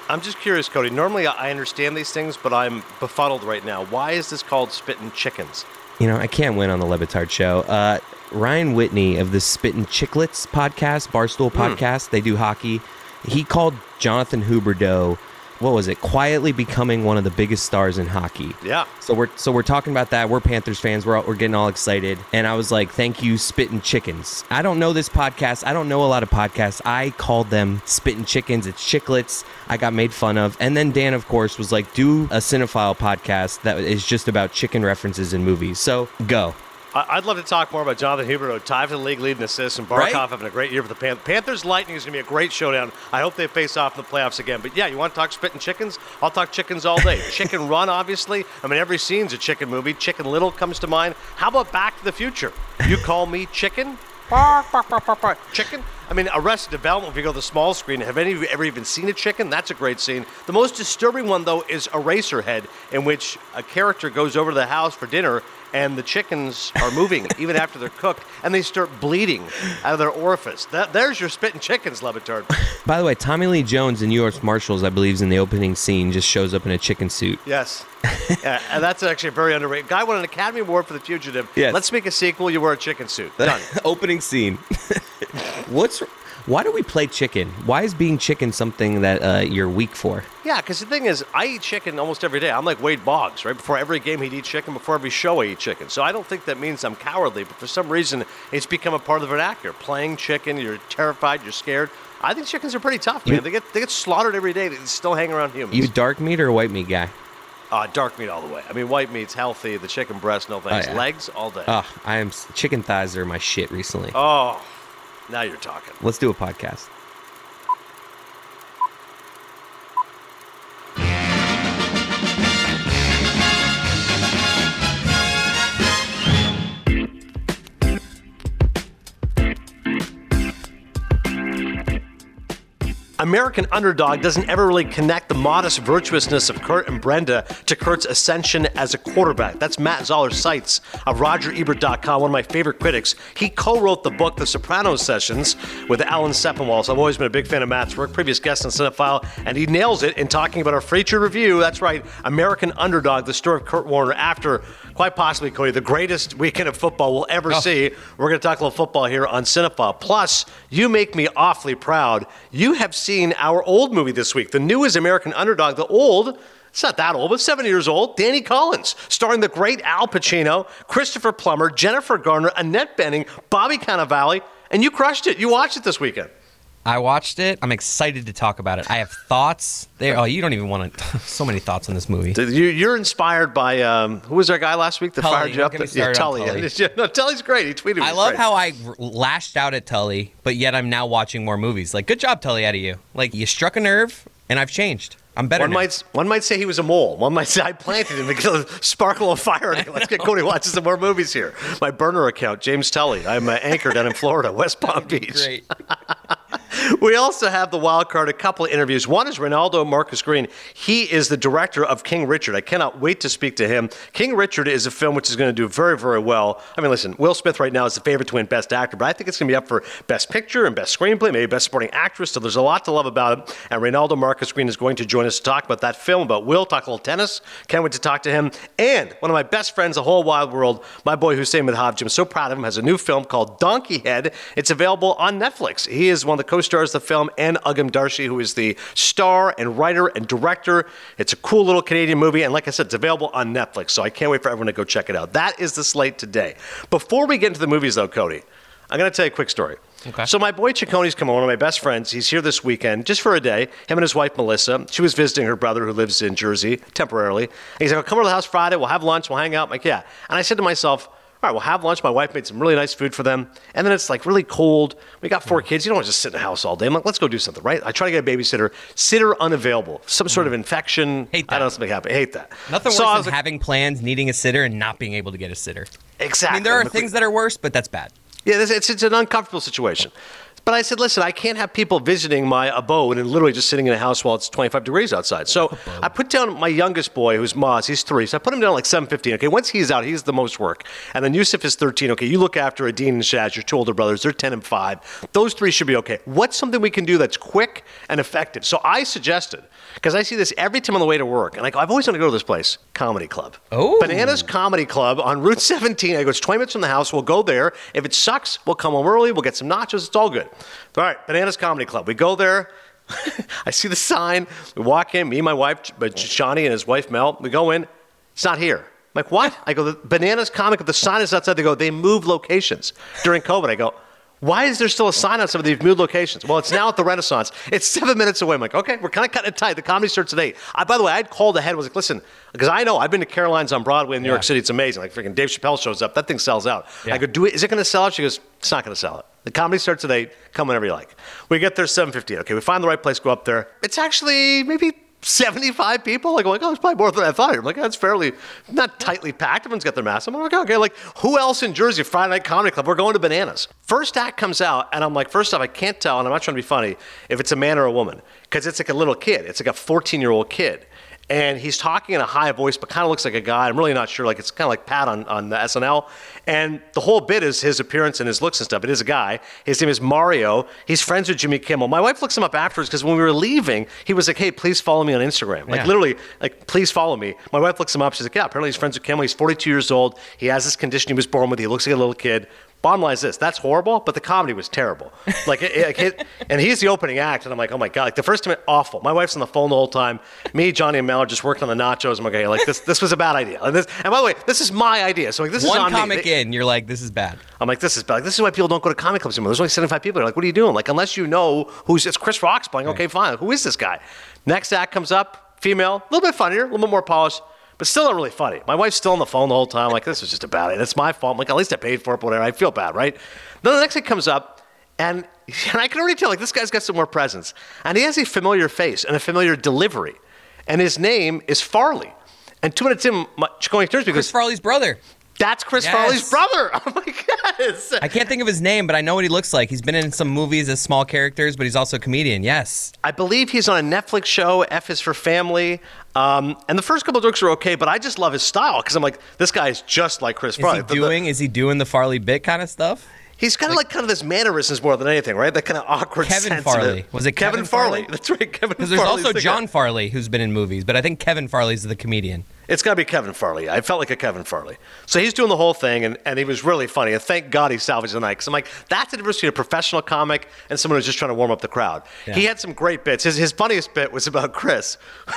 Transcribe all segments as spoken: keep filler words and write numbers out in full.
I'm just curious, Cody. Normally I understand these things, but I'm befuddled right now. Why is this called Spittin' Chickens? You know, I can't win on the Le Batard show. Uh, Ryan Whitney of the Spittin' Chicklets podcast, Barstool podcast, mm. they do hockey. He called Jonathan Huberdeau, what was it, quietly becoming one of the biggest stars in hockey. Yeah. So we're so we're talking about that. We're Panthers fans. We're all, we're getting all excited. And I was like, thank you, Spittin' Chickens. I don't know this podcast. I don't know a lot of podcasts. I called them Spittin' Chickens. It's Chicklets. I got made fun of. And then Dan, of course, was like, do a Cinephile podcast that is just about chicken references in movies. So go. I'd love to talk more about Jonathan Huberdeau, tied for the league lead in assists, and Barkov right? having a great year for the Panthers. Panthers Lightning is going to be a great showdown. I hope they face off in the playoffs again. But yeah, you want to talk Spittin' Chickens? I'll talk chickens all day. Chicken Run, obviously. I mean, every scene's a chicken movie. Chicken Little comes to mind. How about Back to the Future? You call me chicken? Chicken? I mean, Arrested Development, if you go to the small screen, have any of you ever even seen a chicken? That's a great scene. The most disturbing one, though, is Eraserhead, in which a character goes over to the house for dinner, and the chickens are moving even after they're cooked, and they start bleeding out of their orifice. That, there's your Spittin' Chickens, Le Batard. By the way, Tommy Lee Jones in U S Marshals, I believe, is in the opening scene, just shows up in a chicken suit. Yes. Yeah, and that's actually a very underrated. Guy won an Academy Award for The Fugitive. Yes. Let's make a sequel. You wear a chicken suit. Done. Opening scene. What's... Why do we play chicken? Why is being chicken something that uh, you're weak for? Yeah, because the thing is, I eat chicken almost every day. I'm like Wade Boggs, right? Before every game, he'd eat chicken. Before every show, I eat chicken. So I don't think that means I'm cowardly, but for some reason, it's become a part of the vernacular. Playing chicken, you're terrified, you're scared. I think chickens are pretty tough, man. You, they get they get slaughtered every day. They still hang around humans. You dark meat or white meat guy? Uh, dark meat all the way. I mean, white meat's healthy. The chicken breast, no thanks. Oh, yeah. Legs, all day. Oh, I am. Chicken thighs are my shit recently. Oh, now you're talking. Let's do a podcast. American Underdog doesn't ever really connect the modest virtuousness of Kurt and Brenda to Kurt's ascension as a quarterback. That's Matt Zoller Seitz of Roger Ebert dot com, one of my favorite critics. He co-wrote the book The Sopranos Sessions with Alan Sepinwall. So I've always been a big fan of Matt's work, previous guest on Cinephile, and he nails it in talking about our feature review. That's right, American Underdog, the story of Kurt Warner after, quite possibly, Cody, the greatest weekend of football we'll ever oh. see. We're going to talk a little football here on Cinephile. Plus, you make me awfully proud. You have seen Seen our old movie this week. The new is American Underdog. The old, it's not that old, but seven years old. Danny Collins, starring the great Al Pacino, Christopher Plummer, Jennifer Garner, Annette Bening, Bobby Cannavale, and you crushed it. You watched it this weekend. I watched it. I'm excited to talk about it. I have thoughts. There. Oh, you don't even want to. So many thoughts on this movie. You, you're inspired by um, who was our guy last week that Tully. fired you up? Yeah, Tully. Tully. Yeah, no, Tully's great. He tweeted. I love great. how I lashed out at Tully, but yet I'm now watching more movies. Like, good job, Tully, out of you. Like, you struck a nerve, and I've changed. I'm better one now. might one might say he was a mole. One might say I planted him to get a sparkle of fire. Let's get Cody watching some more movies here. My burner account, James Tully. I'm uh, anchored down in Florida, West Palm Beach. Great. We also have the wild card, a couple of interviews. One is Ronaldo Marcus Green. He is the director of King Richard. I cannot wait to speak to him. King Richard is a film which is going to do very, very well. I mean, listen, Will Smith right now is the favorite to win Best Actor, but I think it's going to be up for Best Picture and Best Screenplay, maybe Best Supporting Actress. So there's a lot to love about it. And Ronaldo Marcus Green is going to join us to talk about that film, about Will, talk a little tennis. Can't wait to talk to him. And one of my best friends, the whole wide world, my boy Hussein Madhavji. I'm so proud of him. Has a new film called Donkey Head. It's available on Netflix. He is one of the co-stars of the film, and Ugam Darshi, who is the star and writer and director. It's a cool little Canadian movie, and like I said, it's available on Netflix, so I can't wait for everyone to go check it out. That is the slate today. Before we get into the movies, though, Cody, I'm going to tell you a quick story. Okay. So my boy Cicconi's come on, one of my best friends. He's here this weekend, just for a day. Him and his wife, Melissa. She was visiting her brother who lives in Jersey temporarily. And he's like, I'll come over to the house Friday. We'll have lunch. We'll hang out. I'm like, yeah. And I said to myself, all right, we'll have lunch. My wife made some really nice food for them. And then it's like really cold. We got four kids. You don't want to just sit in the house all day. I'm like, let's go do something, right? I try to get a babysitter. Sitter unavailable. Some sort of infection. Hate that. I don't know, something happened. I hate that. Nothing so worse I than was like, having plans, needing a sitter, and not being able to get a sitter. Exactly. I mean, there are things that are worse, but that's bad. Yeah, it's, it's, it's an uncomfortable situation. But I said, listen, I can't have people visiting my abode and literally just sitting in a house while it's twenty-five degrees outside. So I put down my youngest boy, who's Maz. He's three. So I put him down like seven fifteen. Okay, once he's out, he's the most work. And then Yusuf is thirteen. Okay, you look after Adine and Shaz, your two older brothers. They're ten and five. Those three should be okay. What's something we can do that's quick and effective? So I suggested, because I see this every time on the way to work, and I go, I've always wanted to go to this place, Comedy Club. Oh. Bananas Comedy Club on Route seventeen. I go, it's twenty minutes from the house. We'll go there. If it sucks, we'll come home early. We'll get some nachos. It's all good. All right, Bananas Comedy Club. We go there. I see the sign. We walk in, me and my wife, Johnny, and his wife, Mel. We go in. It's not here. I'm like, what? I go, the Bananas Comic, the sign is outside. They go, they moved locations during COVID. I go, why is there still a sign outside of these moved locations? Well, it's now at the Renaissance. It's seven minutes away. I'm like, okay, we're kind of cutting it tight. The comedy starts at eight. I, by the way, I'd called ahead. I was like, listen, because I know I've been to Caroline's on Broadway in New Yeah. York City. It's amazing. Like freaking Dave Chappelle shows up. That thing sells out. Yeah. I go, do it. Is it going to sell out? She goes, it's not going to sell out. The comedy starts at eight. Come whenever you like. We get there seven fifteen. Okay, we find the right place, go up there. It's actually maybe seventy-five people. Like, I'm like, oh, it's probably more than I thought. I'm like, that's fairly, not tightly packed. Everyone's got their masks. I'm like, okay, like, who else in Jersey? Friday Night Comedy Club. We're going to Bananas. First act comes out, and I'm like, first off, I can't tell, and I'm not trying to be funny, if it's a man or a woman, because it's like a little kid. It's like a fourteen-year-old kid. And he's talking in a high voice, but kind of looks like a guy. I'm really not sure. Like, it's kind of like Pat on, on the S N L. And the whole bit is his appearance and his looks and stuff. It is a guy. His name is Mario. He's friends with Jimmy Kimmel. My wife looks him up afterwards because when we were leaving, he was like, hey, please follow me on Instagram. Like, Yeah. literally, like, please follow me. My wife looks him up. She's like, yeah, apparently he's friends with Kimmel. He's forty-two years old. He has this condition he was born with. He looks like a little kid. Bottom line is this, that's horrible, but the comedy was terrible. Like, it, it, it, and he's the opening act, and I'm like, oh my God, like the first time, awful. My wife's on the phone the whole time. Me, Johnny, and Mel are just working on the nachos. I'm like, okay, like this, this was a bad idea. And, this, and by the way, this is my idea. So like, this is One on me. comic They- in, you're like, this is bad. I'm like, this is bad. Like, this is why people don't go to comedy clubs anymore. There's only seventy-five people. They're like, what are you doing? Like, unless you know who's, it's Chris Rock's playing. Okay, fine. Who is this guy? Next act comes up, female, a little bit funnier, a little bit more polished, but still not really funny. My wife's still on the phone the whole time. Like, this was just a bad idea. It's my fault. I'm like, at least I paid for it, but whatever. I feel bad, right? Then the next thing comes up, and, and I can already tell, like, this guy's got some more presence. And he has a familiar face and a familiar delivery. And his name is Farley. And two minutes in, my, going turns me Chris because Farley's brother. that's Chris Yes. Farley's brother. Oh my God. I can't think of his name, but I know what he looks like. He's been in some movies as small characters, but he's also a comedian. Yes. I believe he's on a Netflix show, F is for Family. Um, and the first couple of jokes are okay, but I just love his style because I'm like, this guy is just like Chris Is Farley. he The- the- doing? Is he doing the Farley bit kind of stuff? He's kind of like, kind of this mannerisms more than anything, right? That kind of awkward, Kevin sensitive- Farley. Was it Kevin Farley? That's right, Kevin Because there's Farley's also the John guy. Farley who's been in movies, but I think Kevin Farley's the comedian. It's got to be Kevin Farley. I felt like a Kevin Farley. So he's doing the whole thing, and, and he was really funny. And thank God he salvaged the night. Because I'm like, that's the difference between a professional comic and someone who's just trying to warm up the crowd. Yeah. He had some great bits. His, his funniest bit was about Chris.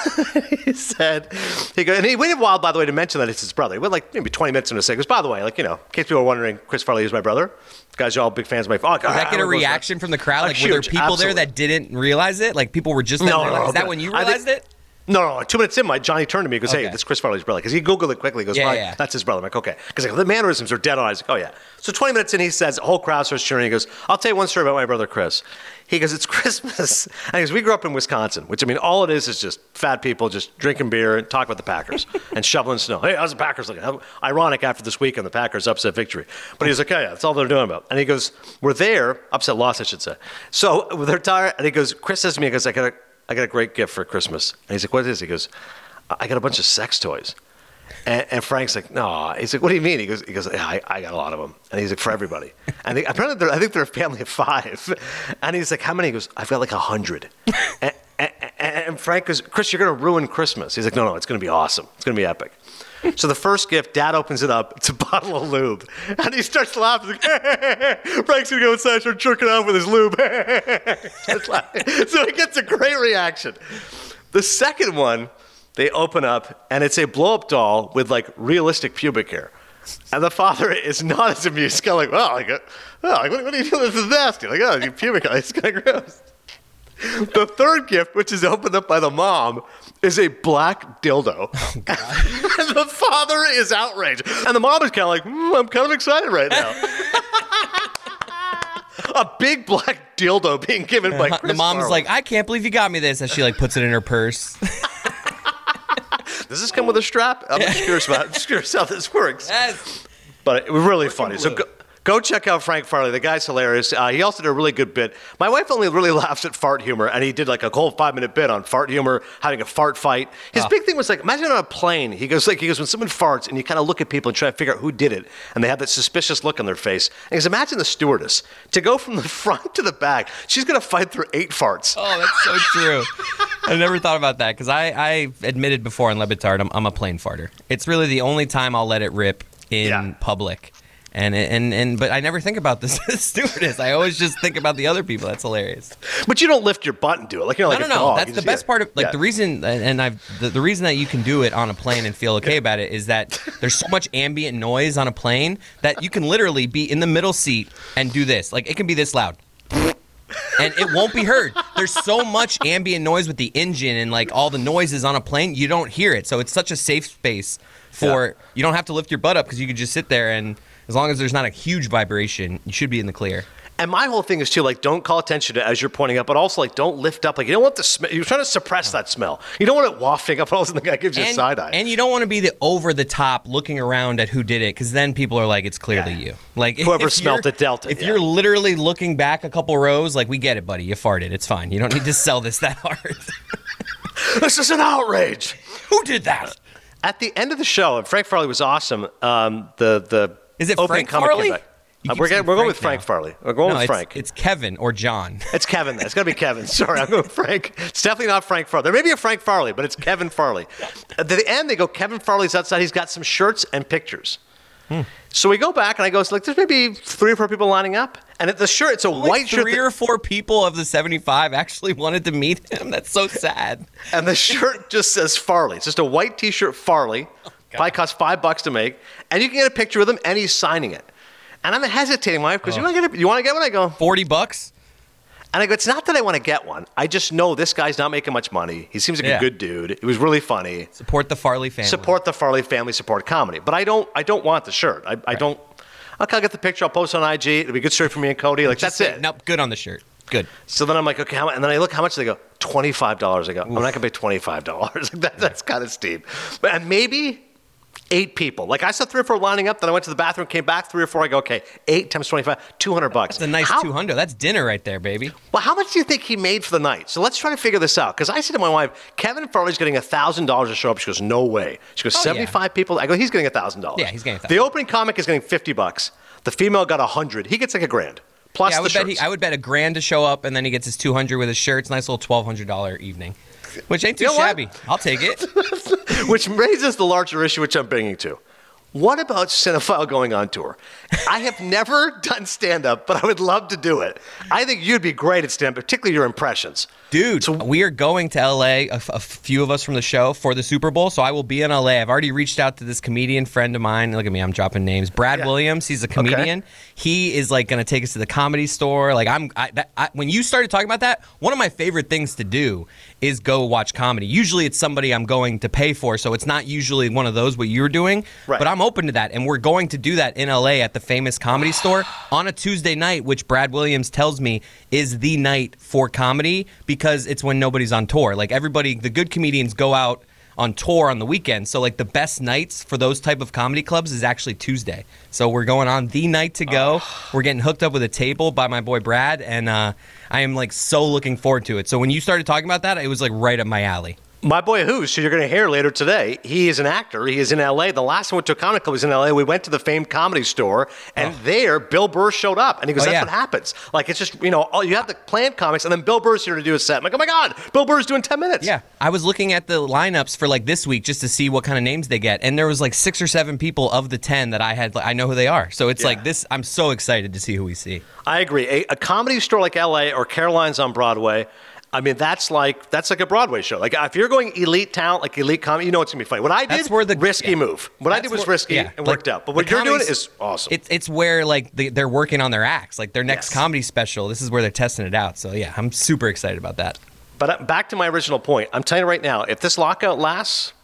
He said, he go, and he waited a while, by the way, to mention that it's his brother. He went like maybe twenty minutes into a second. By the way, like, you know, in case people are wondering, Chris Farley is my brother. You guys are all big fans of my oh, Did that get a reaction from the crowd? Like, Like, were there huge, people there absolutely. that didn't realize it? Like, people were just No, then no, realizing- no, Is that but when you I think- realized it? No, no, two minutes in, my Johnny turned to me and goes, hey, Okay. this is Chris Farley's brother. Because he Googled it quickly. He goes, Yeah, "Right, yeah. that's his brother. I'm like, okay. Because like, the mannerisms are dead on. I was like, oh, yeah. So twenty minutes in, he says, the whole crowd starts cheering. He goes, I'll tell you one story about my brother, Chris. He goes, it's Christmas. And he goes, we grew up in Wisconsin, which, I mean, all it is is just fat people just drinking beer and talking about the Packers and shoveling snow. Hey, how's the Packers looking? How ironic after this weekend, the Packers upset victory. But he's like, oh, yeah, that's all they're doing about. And he goes, we're there, upset loss, I should say. So they're tired. And he goes, Chris says to me, he goes, I got a, I got a great gift for Christmas. And he's like, what is it? He goes, I got a bunch of sex toys. And, and Frank's like, no. He's like, what do you mean? He goes, he goes, yeah, I, I got a lot of them. And he's like, for everybody. And they, apparently, they're, I think they're a family of five. And he's like, how many? He goes, I've got like a hundred. and, and, and Frank goes, Chris, you're going to ruin Christmas. He's like, no, no, it's going to be awesome. It's going to be epic. So the first gift, Dad opens it up. It's a bottle of lube. And he starts laughing. He's like, Frank's going to go inside and start jerking off with his lube. Starts laughing. So he gets a great reaction. The second one, they open up, and it's a blow-up doll with, like, realistic pubic hair. And the father is not as amused. He's kind of like, well, like, uh, well, like what, what are you doing? This is nasty. Like, oh, your pubic hair. It's kind of gross. The third gift, which is opened up by the mom, is a black dildo. Oh, and the father is outraged. And the mom is kind of like, mm, I'm kind of excited right now. A big black dildo being given by Chris The mom's Farley. like, I can't believe you got me this, as she like puts it in her purse. Does this come with a strap? I'm just curious about just curious how this works. Yes. But it was really funny. So blue. go, Go check out Frank Farley. The guy's hilarious. Uh, he also did a really good bit. My wife only really laughs at fart humor, and he did like a whole five-minute bit on fart humor, having a fart fight. His Oh. big thing was like, imagine on a plane. He goes like, he goes when someone farts, and you kind of look at people and try to figure out who did it, and they have that suspicious look on their face. And he goes, imagine the stewardess to go from the front to the back. She's gonna fight through eight farts. Oh, that's so true. I never thought about that because I, I admitted before in Le Batard, I'm, I'm a plane farter. It's really the only time I'll let it rip in Yeah. public. And, and and but I never think about the stewardess. I always just think about the other people. That's hilarious. But you don't lift your butt and do it like you're like no, a no, no. dog. That's You the just- best yeah. part of like Yeah. the reason, and I've the, the reason that you can do it on a plane and feel okay about it is that there's so much ambient noise on a plane that you can literally be in the middle seat and do this. Like it can be this loud. And it won't be heard. There's so much ambient noise with the engine and like all the noises on a plane, you don't hear it. So it's such a safe space for Yeah. you don't have to lift your butt up because you can just sit there and as long as there's not a huge vibration, you should be in the clear. And my whole thing is too, like, don't call attention to as you're pointing up, but also like, don't lift up. Like, you don't want the smell. You're trying to suppress that smell. You don't want it wafting up. All of a sudden, the guy gives you a And, side eye. and you don't want to be the over the top looking around at who did it because then people are like, it's clearly Yeah. you. Like if- Whoever if smelt you're- it dealt it, If yeah. you're literally looking back a couple rows, like we get it, buddy. You farted. It's fine. You don't need to sell this that hard. This is an outrage. Who did that? At the end of the show, and Frank Farley was awesome. Um, the the Is it opening Frank comic Farley? came back. You Uh, keep we're saying getting, we're going with Frank Frank now. Farley. We're going No, with it's, Frank. it's Kevin or John. It's Kevin. It's got to be Kevin. Sorry, I'm going with Frank. It's definitely not Frank Farley. There may be a Frank Farley, but it's Kevin Farley. At the end, they go, Kevin Farley's outside. He's got some shirts and pictures. So we go back, and I go, it's like, there's maybe three or four people lining up. And at the shirt, it's a Like white shirt. three that- or four people of the seventy-five actually wanted to meet him. That's so sad. And the shirt just says Farley. It's just a white T-shirt, Farley. Probably costs five bucks to make. And you can get a picture with him, and he's signing it. And I'm hesitating, my wife, because you want to get a, you want to get one? I go, forty bucks? and I go, it's not that I want to get one. I just know this guy's not making much money. He seems like Yeah. a good dude. It was really funny. Support the Farley family. Support the Farley family, support comedy. But I don't, I don't want the shirt. I, I don't. Okay, I'll get the picture. I'll post it on I G. It'll be a good story for me and Cody. Like Just that's say, it. Nope, good on the shirt. Good. So then I'm like, okay, how much? And then I look how much they go. Twenty-five dollars. I go, I'm not gonna pay twenty-five dollars. that, that's kind of steep. But and maybe eight people. Like I saw three or four lining up. Then I went to the bathroom, came back, three or four. I go, okay, eight times twenty-five, two hundred bucks. That's a nice How- two hundred. That's dinner right there, baby. Well, how much do you think he made for the night? So let's try to figure this out. Because I said to my wife, Kevin Farley's getting one thousand dollars to show up. She goes, no way. She goes, Oh, yeah. seventy-five people? I go, he's getting one thousand dollars. Yeah, he's getting one thousand The dollars. opening comic is getting fifty bucks. The female got one hundred. He gets like a grand. Plus Yeah, I the would bet shirts. he, I would bet a grand to show up, and then he gets his two hundred with his shirts. Nice little twelve hundred dollar evening, which ain't too You know what? shabby. I'll take it. Which raises the larger issue, which I'm bringing to. What about Cinephile going on tour? I have never done stand-up, but I would love to do it. I think you'd be great at stand-up, particularly your impressions. Dude, we are going to L A, a, f- a few of us from the show, for the Super Bowl, so I will be in L A. I've already reached out to this comedian friend of mine. Look at me, I'm dropping names. Brad Yeah. Williams, he's a comedian. He is like going to take us to the Comedy Store. Like I'm, I, that, I, when you started talking about that, one of my favorite things to do is go watch comedy. Usually it's somebody I'm going to pay for, so it's not usually one of those what you're doing, Right. but I'm open to that, and we're going to do that in L A at the famous Comedy Store on a Tuesday night, which Brad Williams tells me is the night for comedy because it's when nobody's on tour. Like everybody, the good comedians go out on tour on the weekend. So like the best nights for those type of comedy clubs is actually Tuesday. So we're going on the night to go. We're getting hooked up with a table by my boy Brad, and uh, I am like so looking forward to it. So when you started talking about that, it was like right up my alley. My boy Who's, who you're going to hear later today, he is an actor. He is in L A. The last time we went to a comic club was in L A. We went to the famed Comedy Store, and there Bill Burr showed up. And he goes, Oh, that's yeah. what happens. Like, it's just, you know, all, you have the planned comics, and then Bill Burr's here to do a set. I'm like, oh, my God, Bill Burr's doing ten minutes. Yeah, I was looking at the lineups for like this week just to see what kind of names they get, and there was like six or seven people of the ten that I had. I know who they are, so it's Yeah. like this. I'm so excited to see who we see. I agree. A, a comedy store like L A or Caroline's on Broadway, I mean, that's like that's like a Broadway show. Like if you're going elite talent, like elite comedy, you know it's gonna be funny. What I did, That's where the- risky yeah. move. What I That's did was where- risky yeah, and like, worked out. But the what you're doing comedy's- is awesome. It's it's where like they, they're working on their acts, like their next Yes. comedy special. This is where they're testing it out. So yeah, I'm super excited about that. But uh, back to my original point. I'm telling you right now, if this lockout lasts,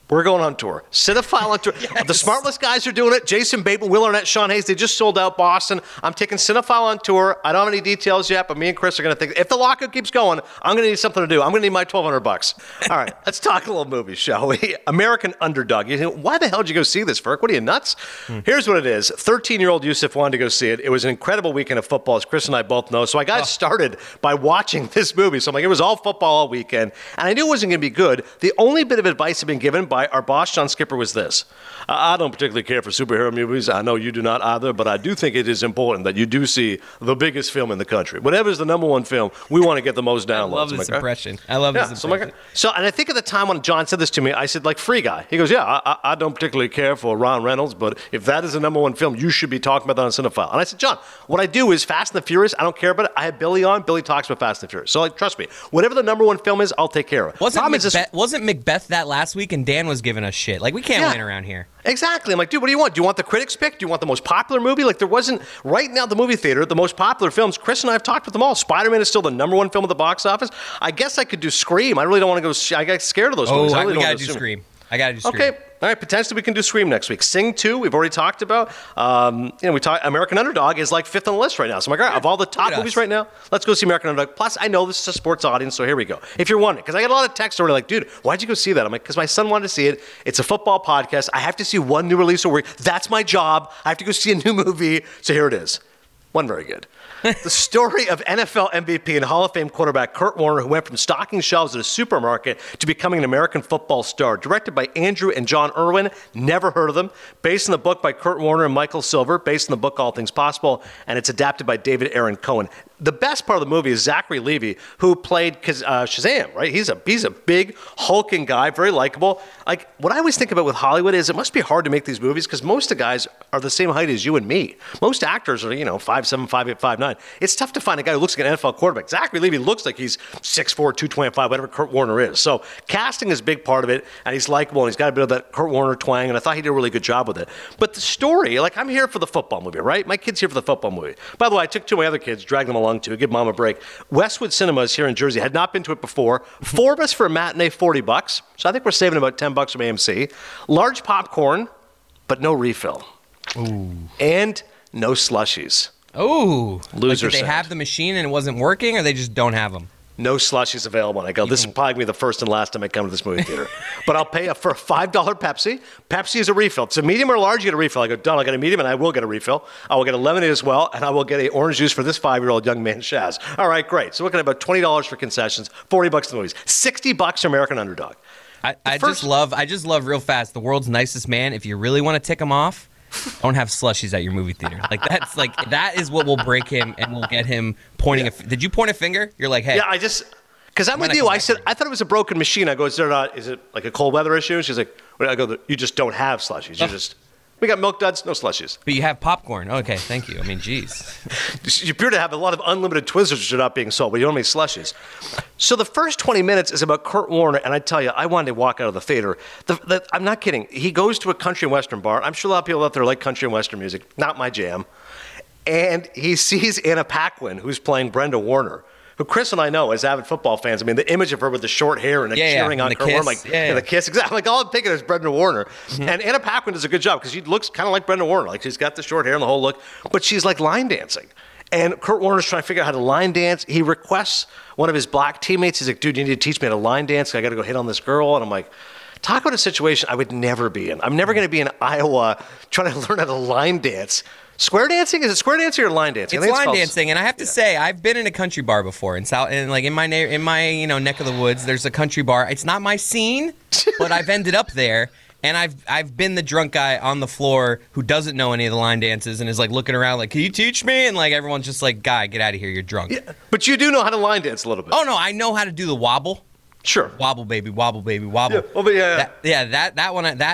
We're going on tour. Cinephile on tour. yes. The Smartless guys are doing it. Jason Bateman, Will Arnett, Sean Hayes, they just sold out Boston. I'm taking Cinephile on tour. I don't have any details yet, but me and Chris are going to think, if the lockout keeps going, I'm going to need something to do. I'm going to need my twelve hundred bucks. All right, let's talk a little movie, shall we? American Underdog. You think, why the hell did you go see this, Ferk? What are you, nuts? Hmm. Here's what it is. thirteen-year-old Yusuf wanted to go see it. It was an incredible weekend of football, as Chris and I both know. So I got oh. started by watching this movie. So I'm like, it was all football all weekend. And I knew it wasn't going to be good. The only bit of advice I've been given by our boss, John Skipper, was this. I don't particularly care for superhero movies. I know you do not either, but I do think it is important that you do see the biggest film in the country. Whatever is the number one film, we want to get the most downloads. I love this like, impression. I love yeah, this so impression. Like, so, and I think at the time when John said this to me, I said, like, Free Guy. He goes, yeah, I, I don't particularly care for Ron Reynolds, but if that is the number one film, you should be talking about that on Cinephile. And I said, John, what I do is Fast and the Furious. I don't care about it. I have Billy on. Billy talks about Fast and the Furious. So, like, trust me, whatever the number one film is, I'll take care of it. Wasn't Macbeth, this, wasn't Macbeth that last week, and Dan was giving us shit? Like, we can't yeah. win around here. Exactly. I'm like, dude, what do you want? Do you want the critics pick? Do you want the most popular movie? Like, there wasn't, right now, the movie theater, the most popular films, Chris and I have talked with them all. Spider-Man is still the number one film at the box office. I guess I could do Scream. I really don't want to go, I got scared of those oh, movies. I really really we don't gotta do Scream. I gotta do Scream. Okay. All right, potentially we can do Scream next week. Sing two, we've already talked about. Um, you know, we talk, American Underdog is like fifth on the list right now. So I'm like, all right, of all the top movies right now, let's go see American Underdog. Plus, I know this is a sports audience, so here we go. If you're wondering, because I get a lot of texts already like, dude, why'd you go see that? I'm like, because my son wanted to see it. It's a football podcast. I have to see one new release a week. That's my job. I have to go see a new movie. So here it is. One very good. The story of N F L M V P and Hall of Fame quarterback Kurt Warner, who went from stocking shelves at a supermarket to becoming an American football star. Directed by Andrew and John Irwin, never heard of them. Based on the book by Kurt Warner and Michael Silver, based on the book All Things Possible, and it's adapted by David Aaron Cohen. The best part of the movie is Zachary Levi, who played uh, Shazam, right? He's a he's a big, hulking guy, very likable. Like, what I always think about with Hollywood is it must be hard to make these movies because most of the guys are the same height as you and me. Most actors are, you know, five seven, five eight, five nine. It's tough to find a guy who looks like an N F L quarterback. Zachary Levi looks like he's six four, two twenty-five, whatever Kurt Warner is. So casting is a big part of it, and he's likable, and he's got a bit of that Kurt Warner twang, and I thought he did a really good job with it. But the story, like, I'm here for the football movie, right? My kid's here for the football movie. By the way, I took two of my other kids, dragged them along to give mom a break. Westwood Cinemas here in Jersey had not been to it before. Four of us for a matinee, forty bucks. So I think we're saving about ten bucks from A M C. Large popcorn, but no refill. Ooh. And no slushies. Ooh. Loser like, did they sound. have the machine and it wasn't working, or they just don't have them? No slushies available. And I go, this is probably the first and last time I come to this movie theater. But I'll pay for a five dollar Pepsi. Pepsi is a refill. If it's a medium or large, you get a refill. I go, Don, I'll get a medium, and I will get a refill. I will get a lemonade as well, and I will get a orange juice for this five-year-old young man, Shaz. All right, great. So we're looking at about twenty dollars for concessions, forty bucks to the movies, sixty bucks for American Underdog. I, I first, just love, I just love real fast, the world's nicest man. If you really want to tick him off, don't have slushies at your movie theater. Like, that's like, that is what will break him and will get him pointing yeah. a, did you point a finger? You're like, hey. Yeah, I just... Because I'm with you. I said, I thought it was a broken machine. I go, is there not, is it like a cold weather issue? She's like, I go, you just don't have slushies. You oh. just, we got Milk Duds, no slushies. But you have popcorn. Okay, thank you. I mean, geez. You appear to have a lot of unlimited Twizzlers which are not being sold, but you don't have any slushies. So the first twenty minutes is about Kurt Warner, and I tell you, I wanted to walk out of the theater. The, the, I'm not kidding. He goes to a country and western bar. I'm sure a lot of people out there like country and western music. Not my jam. And he sees Anna Paquin, who's playing Brenda Warner, who Chris and I know as avid football fans. I mean, the image of her with the short hair and the yeah, cheering yeah. on and Kurt Warner, like yeah, yeah. and the kiss. Exactly. Like, all I'm thinking is Brenda Warner. Mm-hmm. And Anna Paquin does a good job because she looks kind of like Brenda Warner. Like, she's got the short hair and the whole look, but she's like line dancing. And Kurt Warner's trying to figure out how to line dance. He requests one of his black teammates. He's like, dude, you need to teach me how to line dance. I got to go hit on this girl. And I'm like, talk about a situation I would never be in. I'm never going to be in Iowa trying to learn how to line dance. Square dancing? Is it square dancing or line dancing? It's I think line it's called... dancing, and I have to yeah. say, I've been in a country bar before in South, and like in my na- in my you know neck of the woods. There's a country bar. It's not my scene, but I've ended up there, and I've I've been the drunk guy on the floor who doesn't know any of the line dances and is like looking around like, can you teach me? And like everyone's just like, guy, get out of here, you're drunk. Yeah, but you do know how to line dance a little bit. Oh no, I know how to do the wobble. Sure. Wobble baby, wobble baby, wobble. Yeah, well, but yeah, yeah. That, yeah, that that one that.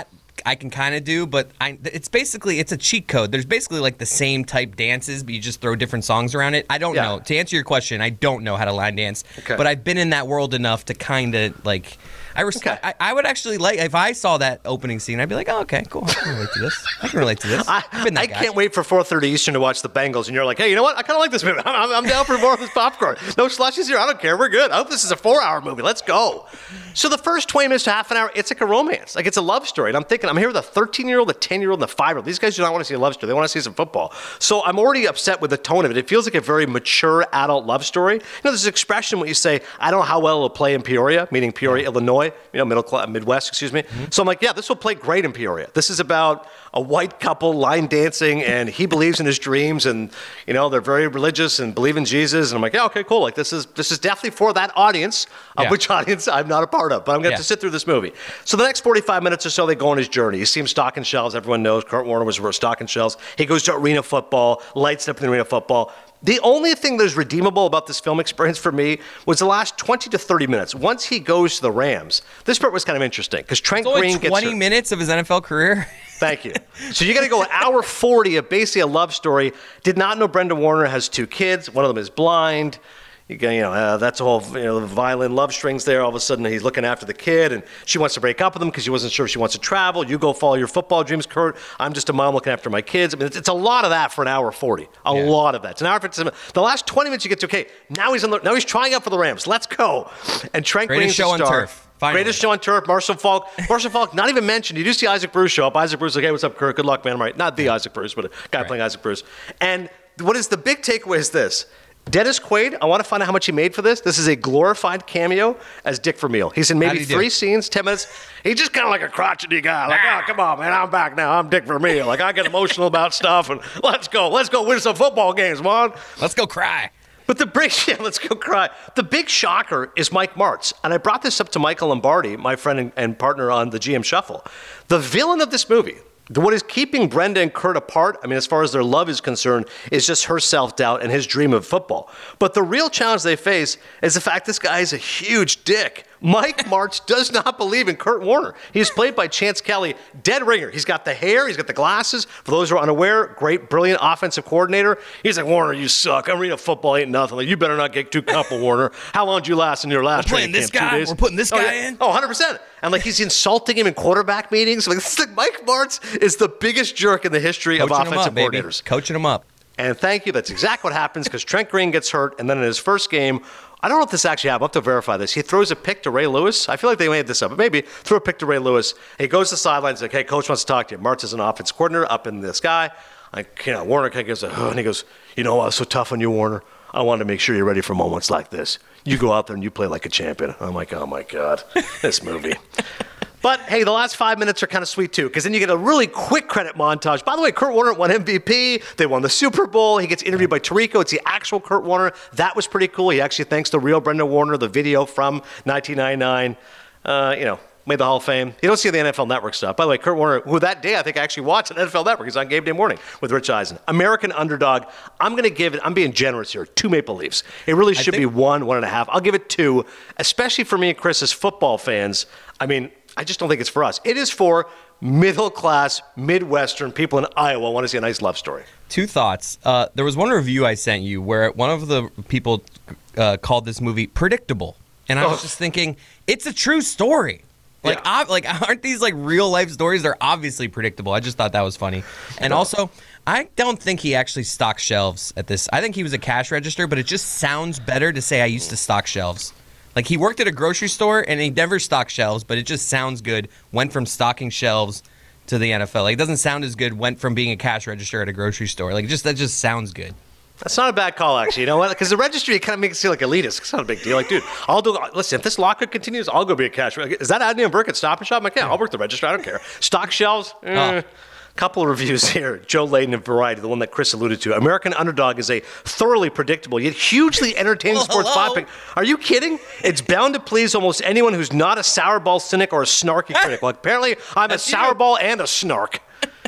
I can kind of do, but I, it's basically it's a cheat code. There's basically like the same type dances, but you just throw different songs around it. I don't Yeah. know. To answer your question, I don't know how to line dance, Okay. but I've been in that world enough to kind of like. I, res- Okay. I I would actually like if I saw that opening scene, I'd be like, oh, okay, cool. I can relate to this. I can relate to this. I, I've been that I guy. can't wait for four thirty Eastern to watch the Bengals, and you're like, hey, you know what? I kind of like this movie. I'm, I'm down for more of this popcorn. No slushies here. I don't care. We're good. I hope this is a four-hour movie. Let's go. So the first twenty minutes to half an hour, it's like a romance. Like it's a love story. And I'm thinking, I'm here with a thirteen-year-old, a ten-year-old, and a five-year-old. These guys do not want to see a love story. They want to see some football. So I'm already upset with the tone of it. It feels like a very mature adult love story. You know, there's an expression when you say, I don't know how well it'll play in Peoria, meaning Peoria, Illinois, you know, middle class, Midwest, excuse me. Mm-hmm. So I'm like, yeah, this will play great in Peoria. This is about a white couple line dancing, and he believes in his dreams, and you know they're very religious and believe in Jesus. And I'm like, yeah, okay, cool. Like this is this is definitely for that audience, of Yeah. which audience I'm not a part of, but I'm going to Yeah. have to sit through this movie. So the next forty-five minutes or so, they go on his journey. You see him stocking shelves. Everyone knows Kurt Warner was stocking shelves. He goes to arena football, lights up in the arena football. The only thing that's redeemable about this film experience for me was the last twenty to thirty minutes. Once he goes to the Rams, this part was kind of interesting because Trent It's only Green gets twenty hurt. minutes of his N F L career. Thank you. So you got to go an hour forty of basically a love story. Did not know Brenda Warner has two kids. One of them is blind. You go, you know, uh, that's all, you know, the violin love strings there. All of a sudden, he's looking after the kid, and she wants to break up with him because she wasn't sure if she wants to travel. You go follow your football dreams, Kurt. I'm just a mom looking after my kids. I mean, it's, it's a lot of that for an hour forty. A Yeah. lot of that. It's an hour fifty. The last twenty minutes, you get to okay. Now he's on the, now he's trying out for the Rams. Let's go. And Trent Greatest Green's the show on star. turf. Finally. Greatest show on turf. Marshall Falk. Marshall Falk, not even mentioned. You do see Isaac Bruce show up. Isaac Bruce is like, hey, what's up, Kurt? Good luck, man. I'm right. Not the Isaac Bruce, but a guy Right. playing Isaac Bruce. And what is the big takeaway is this. Dennis Quaid, I want to find out how much he made for this. This is a glorified cameo as Dick Vermeil. He's in maybe How'd he do? three scenes, ten minutes. He's just kind of like a crotchety guy. Like, oh, come on, man, I'm back now. I'm Dick Vermeil. Like, I get emotional about stuff, and let's go. Let's go win some football games, man. Let's go cry. But the big, yeah, let's go cry. The big shocker is Mike Martz. And I brought this up to Michael Lombardi, my friend and, and partner on the G M Shuffle. The villain of this movie, the, what is keeping Brenda and Kurt apart, I mean, as far as their love is concerned, is just her self-doubt and his dream of football. But the real challenge they face is the fact this guy is a huge dick. Mike Martz does not believe in Kurt Warner. He's played by Chance Kelly, dead ringer. He's got the hair, he's got the glasses. For those who are unaware, great, brilliant offensive coordinator. He's like, Warner, you suck. I'm reading football, ain't nothing. Like, you better not get too comfortable, Warner. How long did you last in your last We're playing training this camp? Two guy? days? We're putting this Oh, guy yeah. in? Oh, one hundred percent. And like he's insulting him in quarterback meetings. Like, this is like Mike Martz is the biggest jerk in the history Coaching of him offensive up, baby. coordinators. Coaching him up. And thank you. That's exactly what happens because Trent Green gets hurt, and then in his first game, I don't know if this actually happened. I'll have to verify this. He throws a pick to Ray Lewis. I feel like they made this up, but maybe threw a pick to Ray Lewis. He goes to the sidelines like, hey, coach wants to talk to you. Martz is an offense coordinator up in the sky. Like, you know, Warner kind of goes, oh, and he goes, you know, I was so tough on you, Warner. I wanted to make sure you're ready for moments like this. You go out there and you play like a champion. I'm like, oh my God, this movie. But hey, the last five minutes are kind of sweet too, because then you get a really quick credit montage. By the way, Kurt Warner won M V P. They won the Super Bowl. He gets interviewed by Tirico. It's the actual Kurt Warner. That was pretty cool. He actually thanks the real Brenda Warner, the video from nineteen ninety-nine. Uh, you know, made the Hall of Fame. You don't see the N F L Network stuff. By the way, Kurt Warner, who that day I think actually watched an N F L Network. He's on Game Day Morning with Rich Eisen. American Underdog. I'm going to give it, I'm being generous here, two Maple Leafs. It really should think- be one, one and a half. I'll give it two, especially for me and Chris as football fans. I mean, I just don't think it's for us. It is for middle-class, Midwestern people in Iowa who want to see a nice love story. Two thoughts. Uh, there was one review I sent you where one of the people uh, called this movie predictable, and I was Oh. just thinking it's a true story. Like, Yeah. ob- like aren't these like real life stories? They're obviously predictable. I just thought that was funny. And also, I don't think he actually stocked shelves at this. I think he was a cash register, but it just sounds better to say I used to stock shelves. Like, he worked at a grocery store and he never stocked shelves, but it just sounds good. Went from stocking shelves to the N F L. Like, it doesn't sound as good. Went from being a cash register at a grocery store. Like, just that just sounds good. That's not a bad call, actually. You know what? Because the registry kind of makes it seem like elitist. It's not a big deal. Like, dude, I'll do. Listen, if this lockout continues, I'll go be a cash. Is that Adney and Burke at Stop and Shop? I'm like, yeah, I'll work the register. I don't care. Stock shelves. Eh. Oh. Couple of reviews here. Joe Layden of Variety, the one that Chris alluded to. American Underdog is a thoroughly predictable yet hugely entertaining Well, sports hello? pod pick. Are you kidding? It's bound to please almost anyone who's not a sourball cynic or a snarky critic. Well, apparently, I'm a That's you. sourball and a snark.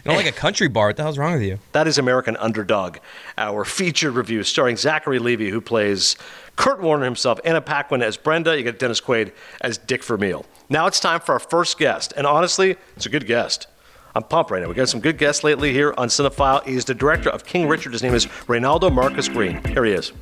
You don't like a country bar? What the hell's wrong with you? That is American Underdog, our featured review starring Zachary Levi, who plays Kurt Warner himself, Anna Paquin as Brenda. You get Dennis Quaid as Dick Vermeil. Now it's time for our first guest, and honestly, it's a good guest. I'm pumped right now. We've got some good guests lately here on Cinephile. He's the director of King Richard. His name is Reynaldo Marcus Green. Here he is.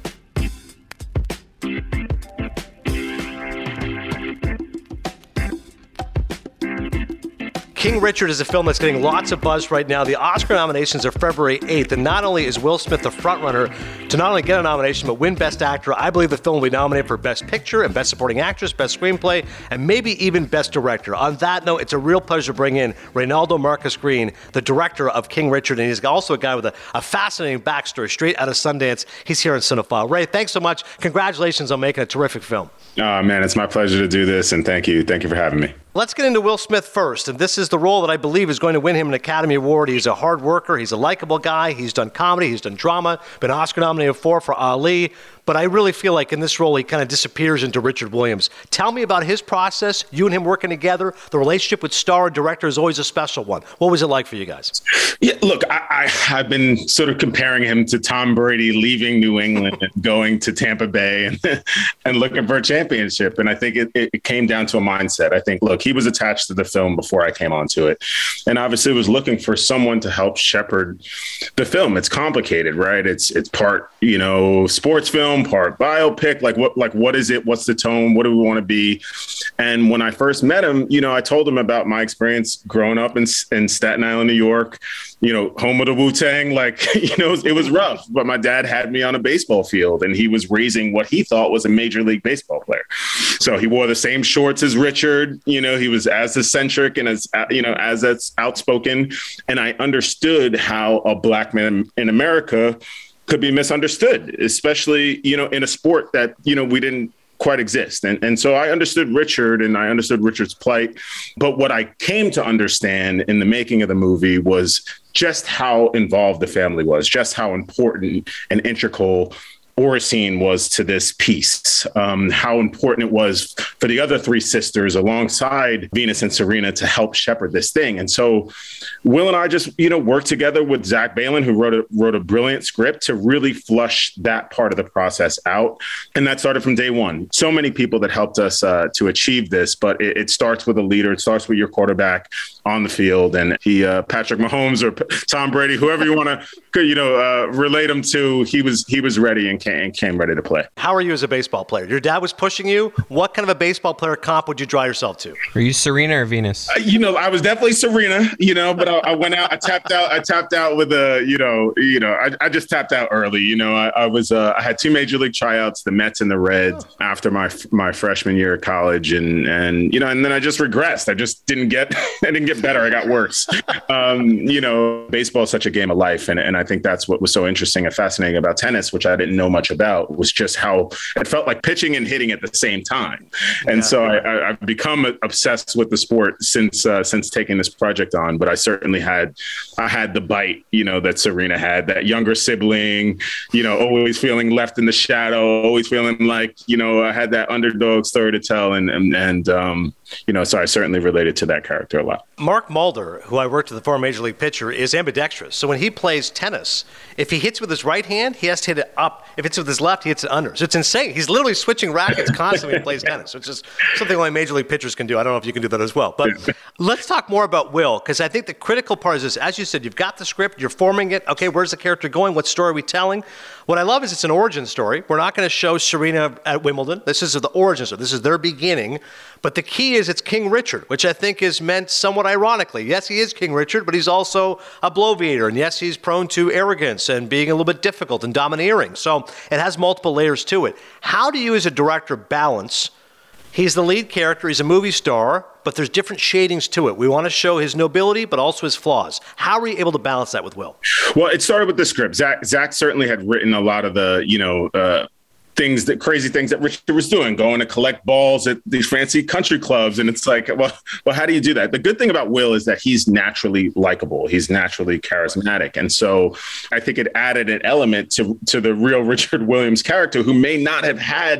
King Richard is a film that's getting lots of buzz right now. The Oscar nominations are February eighth, and not only is Will Smith the frontrunner to not only get a nomination, but win Best Actor, I believe the film will be nominated for Best Picture and Best Supporting Actress, Best Screenplay, and maybe even Best Director. On that note, it's a real pleasure to bring in Reynaldo Marcus Green, the director of King Richard, and he's also a guy with a, a fascinating backstory straight out of Sundance. He's here on Cinephile. Ray, thanks so much. Congratulations on making a terrific film. Oh, man, it's my pleasure to do this, and thank you. Thank you for having me. Let's get into Will Smith first, and this is the role that I believe is going to win him an Academy Award. He's a hard worker. He's a likable guy. He's done comedy. He's done drama. Been Oscar nominated for for Ali. But I really feel like in this role, he kind of disappears into Richard Williams. Tell me about his process, you and him working together. The relationship with star and director is always a special one. What was it like for you guys? Yeah, look, I, I, I've been sort of comparing him to Tom Brady leaving New England and going to Tampa Bay and, and looking for a championship. And I think it, it came down to a mindset. I think, look, he was attached to the film before I came onto it. And obviously was looking for someone to help shepherd the film. It's complicated, right? It's it's part, you know, sports film, part biopic. Like what, like what is it? What's the tone? What do we want to be? And when I first met him, you know, I told him about my experience growing up in, in Staten Island, New York, you know, home of the Wu-Tang. Like, you know, it was rough, but my dad had me on a baseball field and he was raising what he thought was a major league baseball player. So he wore the same shorts as Richard. You know, he was as eccentric and as, you know, as that's outspoken. And I understood how a black man in America could be misunderstood, especially, you know, in a sport that, you know, we didn't quite exist. And, and so I understood Richard and I understood Richard's plight. But what I came to understand in the making of the movie was just how involved the family was, just how important and integral Oracene was to this piece, um, how important it was for the other three sisters alongside Venus and Serena to help shepherd this thing. And so Will and I just, you know, worked together with Zach Baylin, who wrote a, wrote a brilliant script to really flush that part of the process out. And that started from day one. So many people that helped us uh, to achieve this, but it, it starts with a leader. It starts with your quarterback on the field. And he, uh, Patrick Mahomes or Tom Brady, whoever you want to, you know, uh, relate him to, he was, he was ready and came, and came ready to play. How are you as a baseball player? Your dad was pushing you. What kind of a baseball player comp would you draw yourself to? Are you Serena or Venus? Uh, you know, I was definitely Serena, you know, but I, I went out, I tapped out, I tapped out with a, you know, you know, I, I just tapped out early. You know, I, I was, uh, I had two major league tryouts, the Mets and the Reds oh. after my, my freshman year of college. And, and, you know, and then I just regressed. I just didn't get, I didn't get better. I got worse. Um, you know, baseball is such a game of life. And, and I think that's what was so interesting and fascinating about tennis, which I didn't know much about, was just how it felt like pitching and hitting at the same time. And yeah. so I, I've become obsessed with the sport since uh, since taking this project on. But I certainly had I had the bite, you know, that Serena had, that younger sibling, you know, always feeling left in the shadow, always feeling like, you know, I had that underdog story to tell. And, and, and um, you know, so I certainly related to that character a lot. Mark Mulder, who I worked with, the former major league pitcher, is ambidextrous. So when he plays tennis, if he hits with his right hand, he has to hit it up. If it's with his left, he hits it under. So it's insane. He's literally switching rackets constantly when he plays tennis, which is something only major league pitchers can do. I don't know if you can do that as well. But let's talk more about Will, because I think the critical part is this. As you said, you've got the script, you're forming it. Okay, where's the character going? What story are we telling? What I love is it's an origin story. We're not going to show Serena at Wimbledon. This is the origin story. This is their beginning. But the key is it's King Richard, which I think is meant somewhat ironically. Yes, he is King Richard, but he's also a bloviator. And yes, he's prone to arrogance and being a little bit difficult and domineering. So it has multiple layers to it. How do you as a director balance? He's the lead character. He's a movie star, but there's different shadings to it. We want to show his nobility, but also his flaws. How are you able to balance that with Will? Well, it started with the script. Zach, Zach certainly had written a lot of the, you know, uh, things that crazy things that Richard was doing, going to collect balls at these fancy country clubs. And it's like, well, well, how do you do that? The good thing about Will is that he's naturally likable. He's naturally charismatic. And so I think it added an element to, to the real Richard Williams character, who may not have had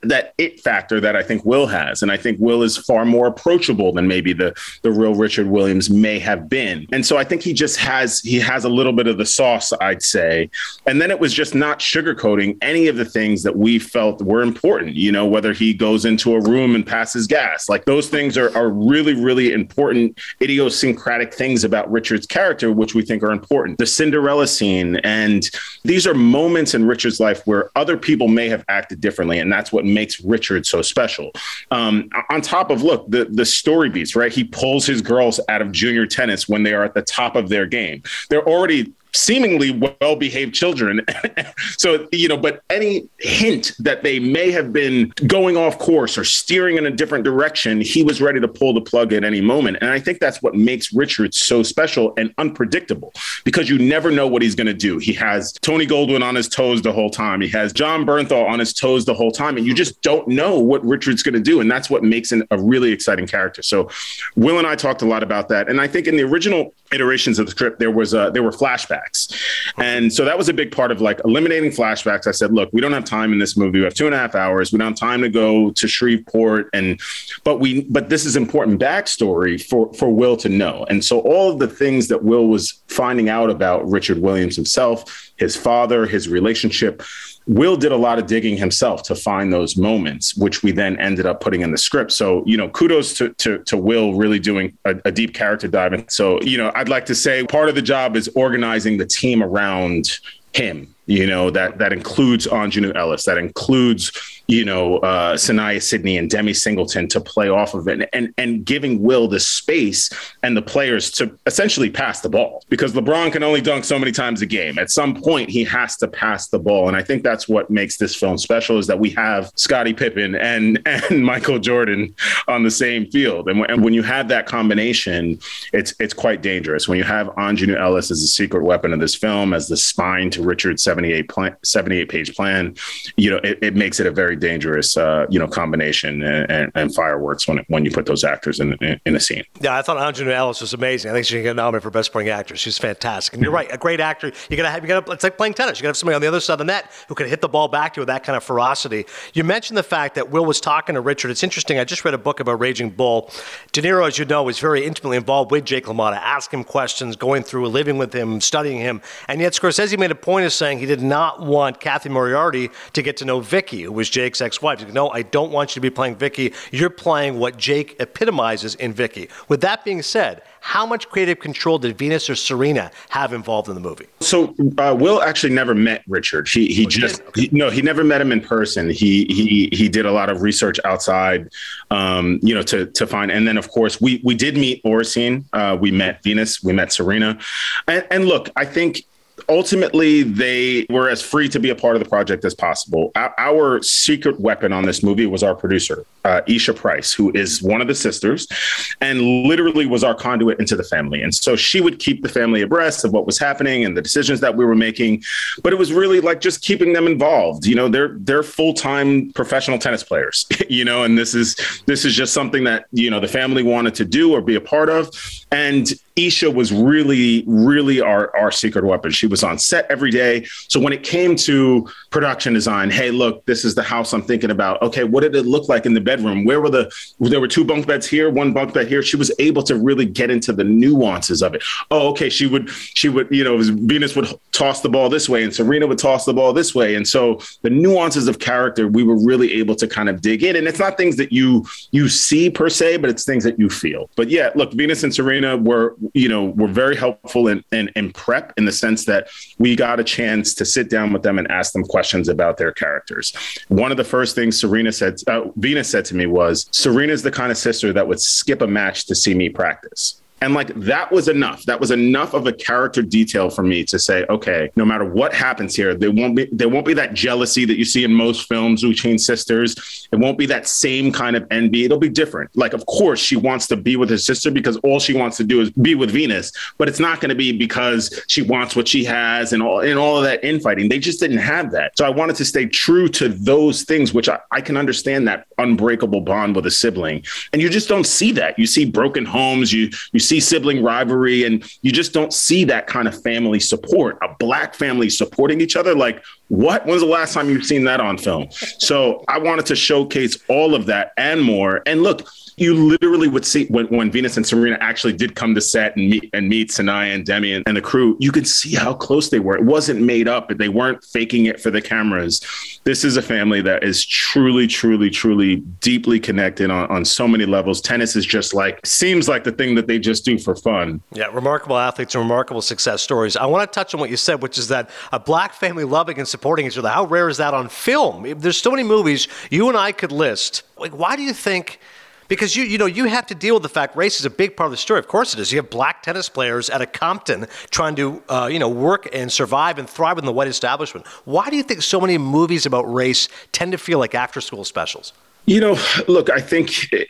that it factor that I think Will has. And I think Will is far more approachable than maybe the, the real Richard Williams may have been. And so I think he just has, he has a little bit of the sauce, I'd say. And then it was just not sugarcoating any of the things that we felt were important, you know, whether he goes into a room and passes gas, like those things are, are really, really important idiosyncratic things about Richard's character, which we think are important. The Cinderella scene. And these are moments in Richard's life where other people may have acted differently. And that's what makes Richard so special. Um, on top of, look, the, the story beats, right? He pulls his girls out of junior tennis when they are at the top of their game. They're already seemingly well-behaved children. So, you know, but any hint that they may have been going off course or steering in a different direction, he was ready to pull the plug at any moment. And I think that's what makes Richard so special and unpredictable, because you never know what he's going to do. He has Tony Goldwyn on his toes the whole time. He has John Bernthal on his toes the whole time. And you just don't know what Richard's going to do. And that's what makes him a really exciting character. So Will and I talked a lot about that. And I think in the original iterations of the script, there was uh, there were flashbacks. And so that was a big part of like eliminating flashbacks. I said, look, we don't have time in this movie. We have two and a half hours. We don't have time to go to Shreveport. And but we but this is important backstory for, for Will to know. And so all of the things that Will was finding out about Richard Williams himself, his father, his relationship, Will did a lot of digging himself to find those moments, which we then ended up putting in the script. So, you know, kudos to to, to Will really doing a, a deep character dive. And so, you know, I'd like to say part of the job is organizing the team around him. You know, that that includes Aunjanue Ellis, that includes, you know, uh, Saniyya Sidney and Demi Singleton to play off of it, and, and and giving Will the space and the players to essentially pass the ball, because LeBron can only dunk so many times a game. At some point, he has to pass the ball. And I think that's what makes this film special, is that we have Scottie Pippen and, and Michael Jordan on the same field. And, w- and when you have that combination, it's it's quite dangerous. When you have Aunjanue Ellis as a secret weapon of this film, as the spine to Richard's seventy-eight, plan, seventy-eight page plan, you know, it, it makes it a very dangerous, uh, you know, combination and, and, and fireworks when when you put those actors in, in in a scene. Yeah, I thought Aunjanue Ellis was amazing. I think she can get nominated for Best Supporting Actress. She's fantastic. And you're right, a great actor. You gotta have, you gotta. It's like playing tennis. You gotta have somebody on the other side of the net who can hit the ball back to you with that kind of ferocity. You mentioned the fact that Will was talking to Richard. It's interesting. I just read a book about Raging Bull. De Niro, as you know, was very intimately involved with Jake LaMotta, asking him questions, going through, living with him, studying him, and yet Scorsese made a point of saying he did not want Kathy Moriarty to get to know Vicky, who was Jake's ex-wife. He said, no, I don't want you to be playing Vicky. You're playing what Jake epitomizes in Vicky. With that being said, how much creative control did Venus or Serena have involved in the movie? So uh, Will actually never met Richard. He he oh, just okay. he, no, he never met him in person. He he he did a lot of research outside, um, you know, to to find. And then of course we we did meet Oracene. Uh, we met Venus. We met Serena. And, and look, I think ultimately they were as free to be a part of the project as possible. Our, our secret weapon on this movie was our producer, uh, Isha Price, who is one of the sisters and literally was our conduit into the family. And so she would keep the family abreast of what was happening and the decisions that we were making. But it was really like just keeping them involved. You know, they're they're full-time professional tennis players, you know, and this is this is just something that, you know, the family wanted to do or be a part of. And Isha was really, really our, our secret weapon. She was on set every day. So when it came to production design, hey, look, this is the house I'm thinking about. Okay, what did it look like in the bedroom? Where were the, there were two bunk beds here, one bunk bed here. She was able to really get into the nuances of it. Oh, okay, she would, she would, you know, Venus would toss the ball this way and Serena would toss the ball this way. And so the nuances of character, we were really able to kind of dig in. And it's not things that you, you see per se, but it's things that you feel. But yeah, look, Venus and Serena were, you know, were very helpful in, in, in prep, in the sense that we got a chance to sit down with them and ask them questions about their characters. One of the first things Serena said, uh, Venus said to me was, Serena's the kind of sister that would skip a match to see me practice. And like, that was enough. That was enough of a character detail for me to say, okay, no matter what happens here, there won't be there won't be that jealousy that you see in most films between sisters. It won't be that same kind of envy. It'll be different. Like, of course, she wants to be with her sister because all she wants to do is be with Venus, but it's not going to be because she wants what she has and all and all of that infighting. They just didn't have that. So I wanted to stay true to those things, which I, I can understand, that unbreakable bond with a sibling. And you just don't see that. You see broken homes. You you see sibling rivalry, and you just don't see that kind of family support, a Black family supporting each other. Like, What? When's the last time you've seen that on film? So I wanted to showcase all of that and more. And look, you literally would see when, when Venus and Serena actually did come to set and meet and meet Sanaya and Demi and, and the crew, you could see how close they were. It wasn't made up. They weren't faking it for the cameras. This is a family that is truly, truly, truly deeply connected on, on so many levels. Tennis is just like, seems like the thing that they just do for fun. Yeah, remarkable athletes and remarkable success stories. I want to touch on what you said, which is that a black family loving and supporting each other. How rare is that on film? There's so many movies you and I could list. Like, why do you think... Because, you you know, you have to deal with the fact race is a big part of the story. Of course it is. You have black tennis players at a Compton trying to, uh, you know, work and survive and thrive in the white establishment. Why do you think so many movies about race tend to feel like after-school specials? You know, look, I think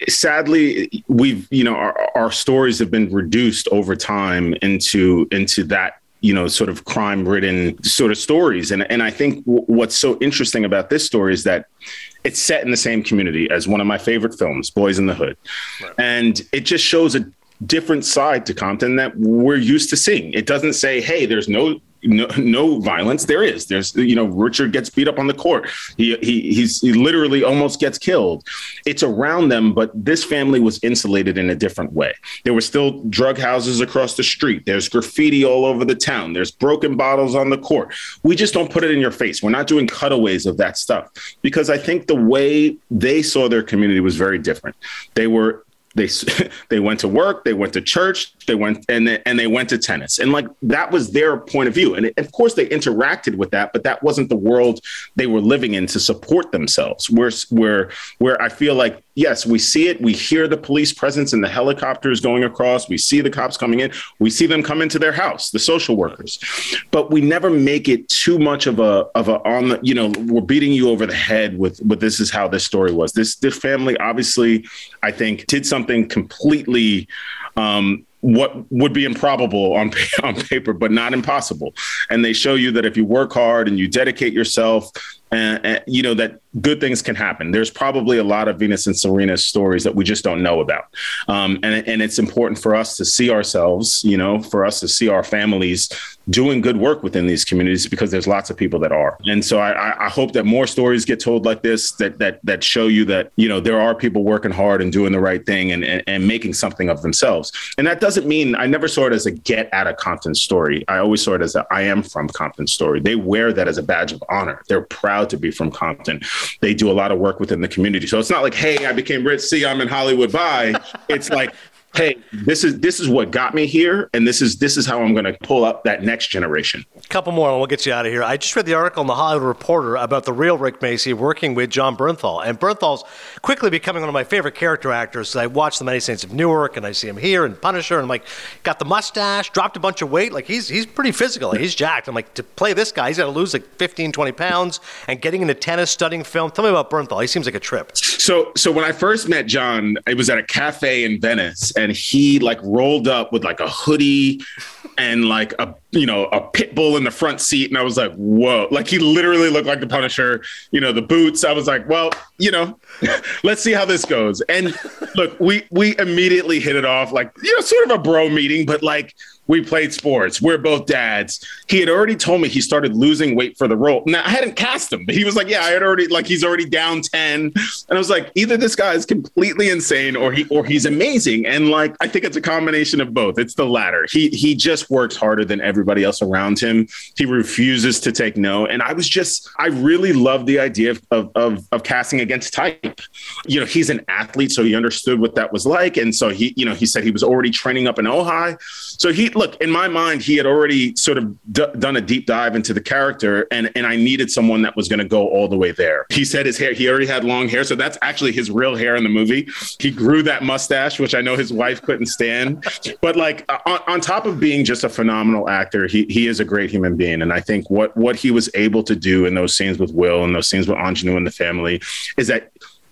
sadly we've, you know, our, our stories have been reduced over time into into that, you know, sort of crime-ridden sort of stories. And, and I think w- what's so interesting about this story is that it's set in the same community as one of my favorite films, Boys in the Hood. Right. And it just shows a different side to Compton that we're used to seeing. It doesn't say, hey, there's no no, no violence. There is. There's, you know, Richard gets beat up on the court. He, he he's he literally almost gets killed. It's around them, but this family was insulated in a different way. There were still drug houses across the street. There's graffiti all over the town. There's broken bottles on the court. We just don't put it in your face. We're not doing cutaways of that stuff because I think the way they saw their community was very different. They were They they went to work, they went to church, they went and they, and they went to tennis. And like that was their point of view. And it, of course, they interacted with that, but that wasn't the world they were living in to support themselves. Where, where, where I feel like, yes, we see it. We hear the police presence and the helicopters going across. We see the cops coming in. We see them come into their house, the social workers. But we never make it too much of a of a on the, you know, we're beating you over the head with, with this is how this story was. This, this family, obviously, I think, did something Something completely um, what would be improbable on on paper, but not impossible. And they show you that if you work hard and you dedicate yourself, and, and you know that good things can happen. There's probably a lot of Venus and Serena's stories that we just don't know about. Um, and, and it's important for us to see ourselves, you know, for us to see our families doing good work within these communities because there's lots of people that are. And so I, I hope that more stories get told like this, that that that show you that, you know, there are people working hard and doing the right thing and, and, and making something of themselves. And that doesn't mean, I never saw it as a get out of Compton story. I always saw it as a I am from Compton story. They wear that as a badge of honor. They're proud to be from Compton. They do a lot of work within the community. So it's not like, hey, I became rich. See, I'm in Hollywood. Bye. It's like, hey, this is this is what got me here, and this is this is how I'm going to pull up that next generation. A couple more, and we'll get you out of here. I just read the article in the Hollywood Reporter about the real Rick Macy working with John Bernthal, and Bernthal's quickly becoming one of my favorite character actors. I watch The Many Saints of Newark, and I see him here in Punisher, and I'm like, got the mustache, dropped a bunch of weight. Like, he's he's pretty physical. Like, he's jacked. I'm like, to play this guy, he's got to lose like fifteen, twenty pounds, and getting into tennis, studying film. Tell me about Bernthal. He seems like a trip. So, so when I first met John, it was at a cafe in Venice, and he like rolled up with like a hoodie and like a, you know, a pit bull in the front seat. And I was like, whoa, like he literally looked like the Punisher, you know, the boots. I was like, well, you know, let's see how this goes. And look, we, we immediately hit it off like, you know, sort of a bro meeting, but like, we played sports. We're both dads. He had already told me he started losing weight for the role. Now, I hadn't cast him, but he was like, yeah, I had already, like, he's already down ten. And I was like, either this guy is completely insane or he, or he's amazing. And like, I think it's a combination of both. It's the latter. He, he just works harder than everybody else around him. He refuses to take no. And I was just, I really loved the idea of, of, of, of casting against type. You know, he's an athlete, so he understood what that was like. And so he, you know, he said he was already training up in Ojai. So he, look, in my mind, he had already sort of d- done a deep dive into the character, and, and I needed someone that was going to go all the way there. He said his hair, he already had long hair, so that's actually his real hair in the movie. He grew that mustache, which I know his wife couldn't stand. But like on, on top of being just a phenomenal actor, he he is a great human being. And I think what what he was able to do in those scenes with Will and those scenes with Ingenue and the family is that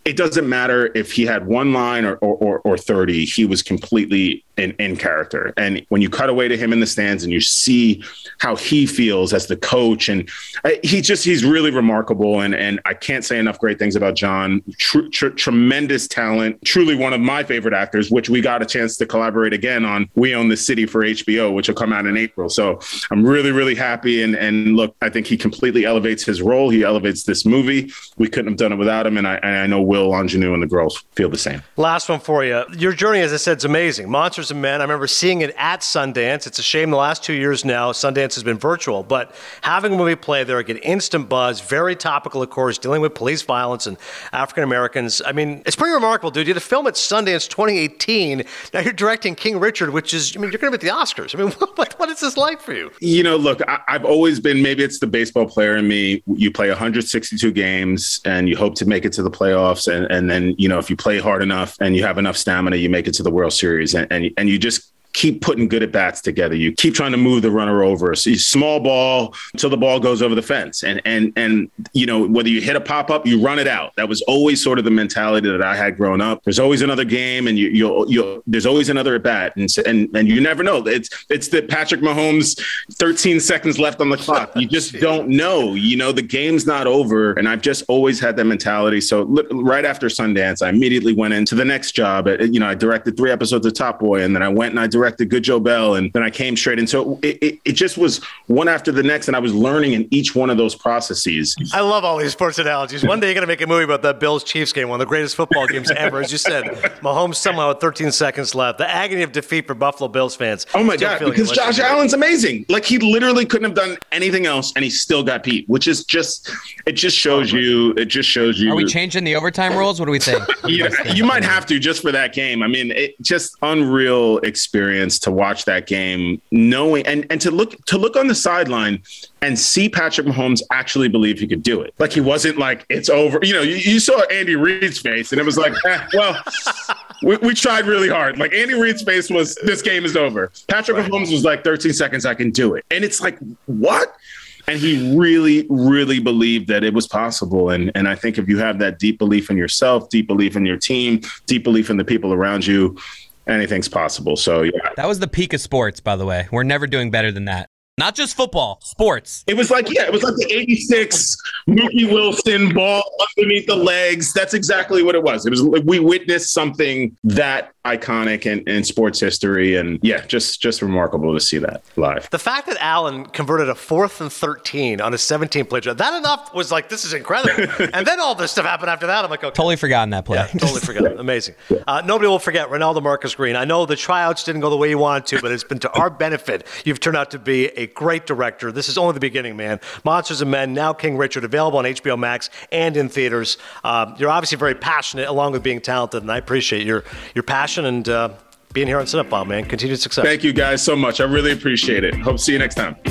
it doesn't matter if he had one line or or, or, or thirty, he was completely in, in character. And when you cut away to him in the stands and you see how he feels as the coach, and he just, he's really remarkable. And, and I can't say enough great things about John. Tr- tr- tremendous talent, truly one of my favorite actors, which we got a chance to collaborate again on We Own the City for H B O, which will come out in April. So I'm really, really happy. And, and look, I think he completely elevates his role. He elevates this movie. We couldn't have done it without him. And I, and I know Will Ingenue and the girls feel the same. Last one for you. Your journey, as I said, is amazing. Monsters and Men, I remember seeing it at Sundance. It's a shame the last two years now, Sundance has been virtual, but having a movie play there, get instant buzz, very topical, of course, dealing with police violence and African Americans. I mean, it's pretty remarkable, dude. You had a film at Sundance twenty eighteen. Now you're directing King Richard, which is, I mean, you're going to be at the Oscars. I mean, what, what is this like for you? You know, look, I, I've always been, maybe it's the baseball player in me. You play one hundred sixty-two games and you hope to make it to the playoffs. And, and then, you know, if you play hard enough and you have enough stamina, you make it to the World Series. And, and, and you just keep putting good at bats together. You keep trying to move the runner over. So you small ball until the ball goes over the fence. And, and, and, you know, whether you hit a pop up, you run it out. That was always sort of the mentality that I had growing up. There's always another game and you, you'll, you'll, there's always another at bat. And, and, and you never know. It's, it's the Patrick Mahomes, thirteen seconds left on the clock. You just don't know, you know, the game's not over. And I've just always had that mentality. So right after Sundance, I immediately went into the next job. You know, I directed three episodes of Top Boy, and then I went and I directed directed Good Joe Bell, and then I came straight in. So it, it, it just was one after the next, and I was learning in each one of those processes. I love all these sports analogies. One day you're going to make a movie about that Bills-Chiefs game, one of the greatest football games ever. As you said, Mahomes somehow had thirteen seconds left. The agony of defeat for Buffalo Bills fans. Oh, my God, because Josh Allen's amazing. Like, he literally couldn't have done anything else, and he still got beat, which is just, it just shows you, it just shows you. Are we changing the overtime rules? What do we think? you, you might have to just for that game. I mean, it just unreal experience to watch that game, knowing and, and to look to look on the sideline and see Patrick Mahomes actually believe he could do it. Like, he wasn't like, it's over. You know, you, you saw Andy Reid's face, and it was like, eh, well, we, we tried really hard. Like, Andy Reid's face was, this game is over. Patrick right. Mahomes was like, thirteen seconds, I can do it. And it's like, what? And he really, really believed that it was possible. And and I think if you have that deep belief in yourself, deep belief in your team, deep belief in the people around you, anything's possible. So, yeah. That was the peak of sports, by the way. We're never doing better than that. Not just football, sports. It was like, yeah, it was like the eighty-six Mookie Wilson ball underneath the legs. That's exactly what it was. It was like we witnessed something that iconic in, in sports history. And yeah, just just remarkable to see that live. The fact that Allen converted a fourth and thirteen on a seventeen play drive, that enough was like, this is incredible. And then all this stuff happened after that. I'm like, okay. Totally forgotten that play. Yeah, totally forgot. Amazing. Uh, nobody will forget Ronaldo Marcus Green. I know the tryouts didn't go the way you wanted to, but it's been to our benefit. You've turned out to be a great director. This is only the beginning, man. Monsters and Men, now King Richard, available on H B O Max and in theaters. Um, you're obviously very passionate, along with being talented, and I appreciate your your passion and uh, being here on Cinepop, man. Continued success. Thank you guys so much. I really appreciate it. Hope to see you next time.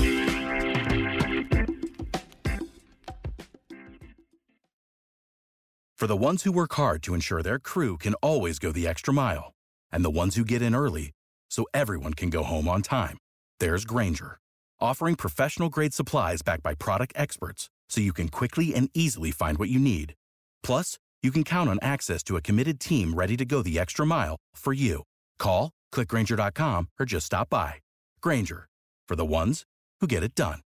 For the ones who work hard to ensure their crew can always go the extra mile, and the ones who get in early so everyone can go home on time, there's Grainger, offering professional-grade supplies backed by product experts so you can quickly and easily find what you need. Plus, you can count on access to a committed team ready to go the extra mile for you. Call, click Grainger dot com, or just stop by. Grainger, for the ones who get it done.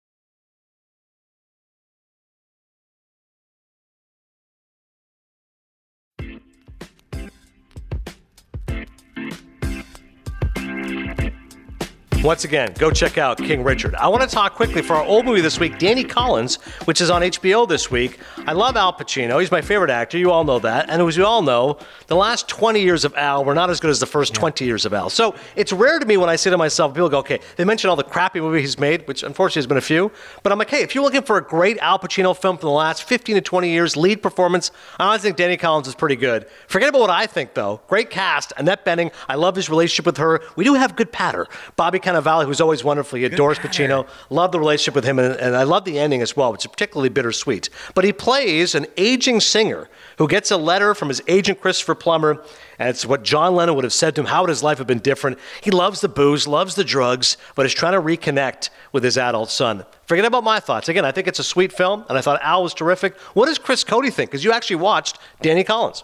Once again, go check out King Richard. I want to talk quickly for our old movie this week, Danny Collins, which is on H B O this week. I love Al Pacino. He's my favorite actor. You all know that. And as you all know, the last twenty years of Al were not as good as the first yeah. twenty years of Al. So it's rare to me when I say to myself, people go, okay, they mention all the crappy movies he's made, which unfortunately has been a few. But I'm like, hey, if you're looking for a great Al Pacino film from the last fifteen to twenty years, lead performance, I honestly think Danny Collins is pretty good. Forget about what I think, though. Great cast. Annette Bening, I love his relationship with her. We do have good patter. Bobby Cannavale, who's always wonderful. He adores Pacino. Love the relationship with him, and, and I love the ending as well, which is particularly bittersweet. But he plays an aging singer who gets a letter from his agent, Christopher Plummer, and it's what John Lennon would have said to him. How would his life have been different? He loves the booze, loves the drugs, but is trying to reconnect with his adult son. Forget about my thoughts. Again, I think it's a sweet film, and I thought Al was terrific. What does Chris Cody think? Because you actually watched Danny Collins.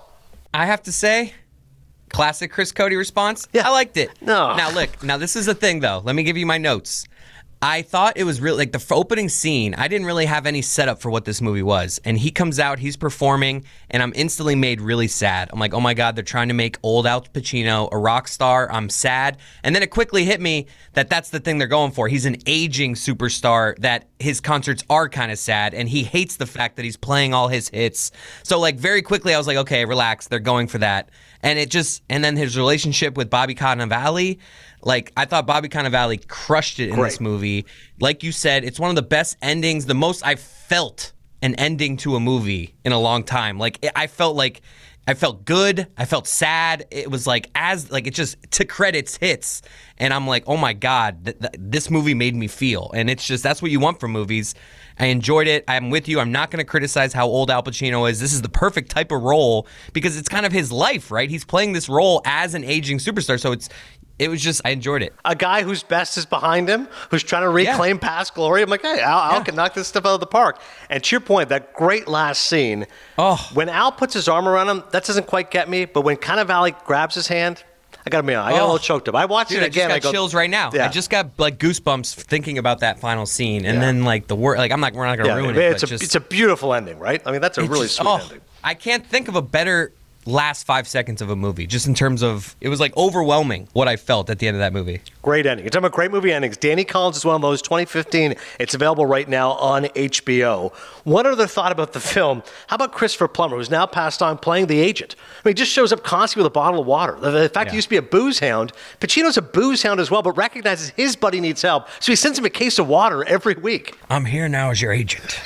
I have to say, classic Chris Cody response. Yeah. I liked it. No. Now, look, now this is the thing, though. Let me give you my notes. I thought it was really, like, the f- opening scene, I didn't really have any setup for what this movie was. And he comes out, he's performing, and I'm instantly made really sad. I'm like, oh my God, they're trying to make old Al Pacino a rock star. I'm sad. And then it quickly hit me that that's the thing they're going for. He's an aging superstar, that his concerts are kind of sad, and he hates the fact that he's playing all his hits. So, like, very quickly, I was like, okay, relax, they're going for that. And it just, and then his relationship with Bobby Cannavale, like, I thought Bobby Cannavale crushed it in Great. this movie. Like you said, it's one of the best endings, the most I've felt an ending to a movie in a long time. Like, it, I felt like, I felt good. I felt sad. It was like, as, like, it just, to credits hits. And I'm like, oh my God, th- th- this movie made me feel. And it's just, that's what you want from movies. I enjoyed it. I'm with you. I'm not going to criticize how old Al Pacino is. This is the perfect type of role because it's kind of his life, right? He's playing this role as an aging superstar. So it's, it was just, I enjoyed it. A guy whose best is behind him, who's trying to reclaim yeah. past glory. I'm like, hey, Al, Al yeah. can knock this stuff out of the park. And to your point, that great last scene, oh. when Al puts his arm around him, that doesn't quite get me. But when Cannavale grabs his hand, I gotta be honest, I got oh. a little choked up. I watched Dude, it again. I just got I go, chills right now. Yeah. I just got like goosebumps thinking about that final scene, and yeah. then like the word, like I'm not, we're not gonna yeah, ruin it. it. It's but a, just, it's a beautiful ending, right? I mean, that's a really just, sweet oh, ending. I can't think of a better last five seconds of a movie, just in terms of, it was like overwhelming what I felt at the end of that movie. Great ending. You're talking about great movie endings. Danny Collins is one of those, twenty fifteen. It's available right now on H B O. One other thought about the film, how about Christopher Plummer, who's now passed on, playing the agent? I mean, he just shows up constantly with a bottle of water. The, the fact yeah. he used to be a booze hound. Pacino's a booze hound as well, but recognizes his buddy needs help, so he sends him a case of water every week. I'm here now as your agent.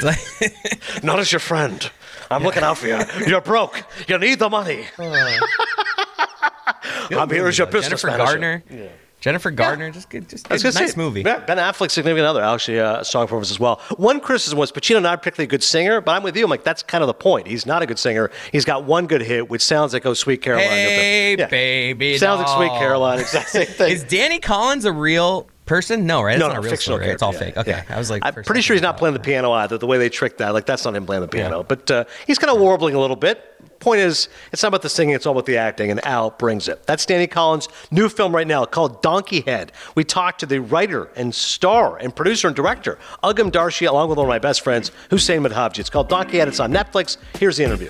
Not as your friend. I'm looking out for you. You're broke. You need the money. Uh, I'm here as your business Jennifer manager. Gardner. Yeah. Jennifer Gardner, yeah. just good, just good, nice say, movie. Yeah, Ben Affleck's significant other, actually, uh, a song performance as well. One criticism was Pacino not particularly a good singer, but I'm with you. I'm like, that's kind of the point. He's not a good singer. He's got one good hit, which sounds like "Oh Sweet Caroline." Hey, yeah. baby, sounds doll. like "Sweet Caroline." Exactly. Same thing. Is Danny Collins a real person? No, right? It's no, not no, a real fictional story. It's all yeah, fake. Okay, yeah. I was like, I'm pretty sure he's not playing the piano either. The way they tricked that, like that's not him playing the piano. Yeah. But uh, he's kind of warbling a little bit. Point is, it's not about the singing, it's all about the acting, and Al brings it. That's Danny Collins' new film right now called Donkey Head. We talked to the writer and star and producer and director, Agam Darshi, along with one of my best friends, Hussein Madhavji. It's called Donkey Head. It's on Netflix. Here's the interview.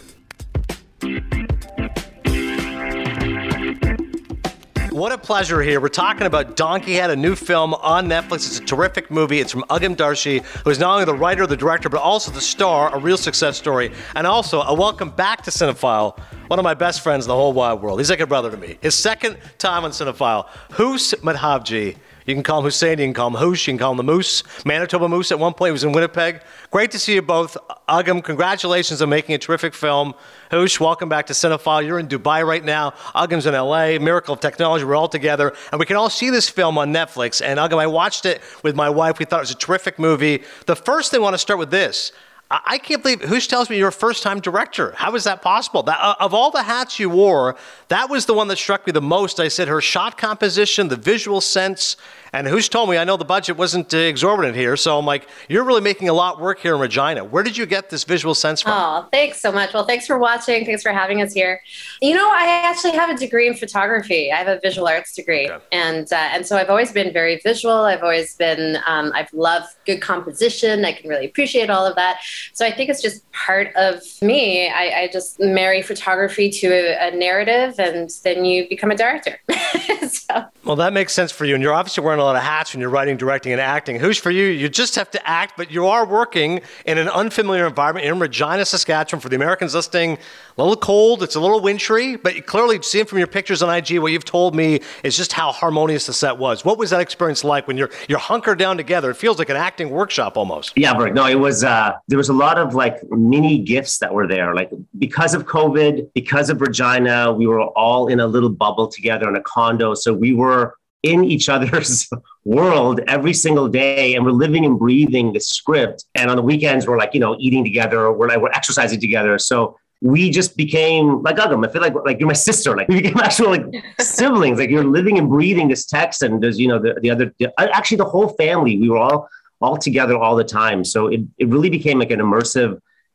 What a pleasure here. We're talking about Donkey Head, a new film on Netflix. It's a terrific movie. It's from Agam Darshi, who is not only the writer, the director, but also the star, a real success story, and also a welcome back to Cinephile, one of my best friends in the whole wide world. He's like a brother to me. His second time on Cinephile, Hus Madhavji. You can call him Hussein, you can call him Hoosh, you can call him the Moose. Manitoba Moose at one point. He was in Winnipeg. Great to see you both. Agam, congratulations on making a terrific film. Hoosh, welcome back to Cinephile. You're in Dubai right now. Agam's in L A. Miracle of technology. We're all together. And we can all see this film on Netflix. And Agam, I watched it with my wife. We thought it was a terrific movie. The first thing I want to start with this. I can't believe, Hoosh tells me you're a first-time director. How is that possible? That, uh, of all the hats you wore, that was the one that struck me the most. I said her shot composition, the visual sense, and Hoosh told me, I know the budget wasn't uh, exorbitant here, so I'm like, you're really making a lot of work here in Regina. Where did you get this visual sense from? Oh, thanks so much. Well, thanks for watching. Thanks for having us here. You know, I actually have a degree in photography. I have a visual arts degree. Okay. And uh, and so I've always been very visual. I've always been, um, I've loved good composition. I can really appreciate all of that. So I think it's just part of me. I, I just marry photography to a, a narrative, and then you become a director. so. Well, that makes sense for you. And you're obviously wearing a lot of hats when you're writing, directing, and acting. Who's for you? You just have to act, but you are working in an unfamiliar environment in Regina, Saskatchewan. For the Americans listening, a little cold. It's a little wintry, but you clearly see from your pictures on I G, what you've told me is just how harmonious the set was. What was that experience like when you're you're hunkered down together? It feels like an acting workshop almost. Yeah, Bert. No, it was, uh, there was a lot of like mini gifts that were there. Like because of COVID, because of Regina, we were all in a little bubble together in a condo. So we were in each other's world every single day, and we're living and breathing the script. And on the weekends, we're like, you know, eating together, we're like, we're exercising together. So we just became like Agam. I feel like like you're my sister. Like we became actual like siblings. Like you're living and breathing this text, and there's you know the the other the, actually the whole family. We were all all together all the time. So it it really became like an immersive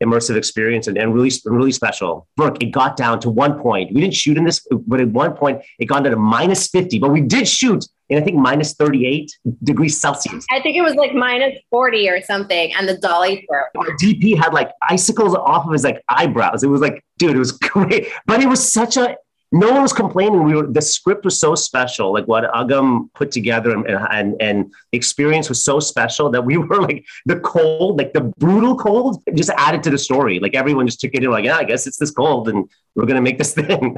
immersive experience and, and really, really special. Brooke, it got down to one point. We didn't shoot in this, but at one point it got down to minus fifty, but we did shoot in, I think, minus thirty-eight degrees Celsius. I think it was like minus forty or something. And the dolly throw. Our D P had like icicles off of his like eyebrows. It was like, dude, it was great. But it was such a, no one was complaining. We were, the script was so special. Like what Agam put together and, and, and the experience was so special that we were like the cold, like the brutal cold just added to the story. Like everyone just took it in like, yeah, I guess it's this cold and we're going to make this thing.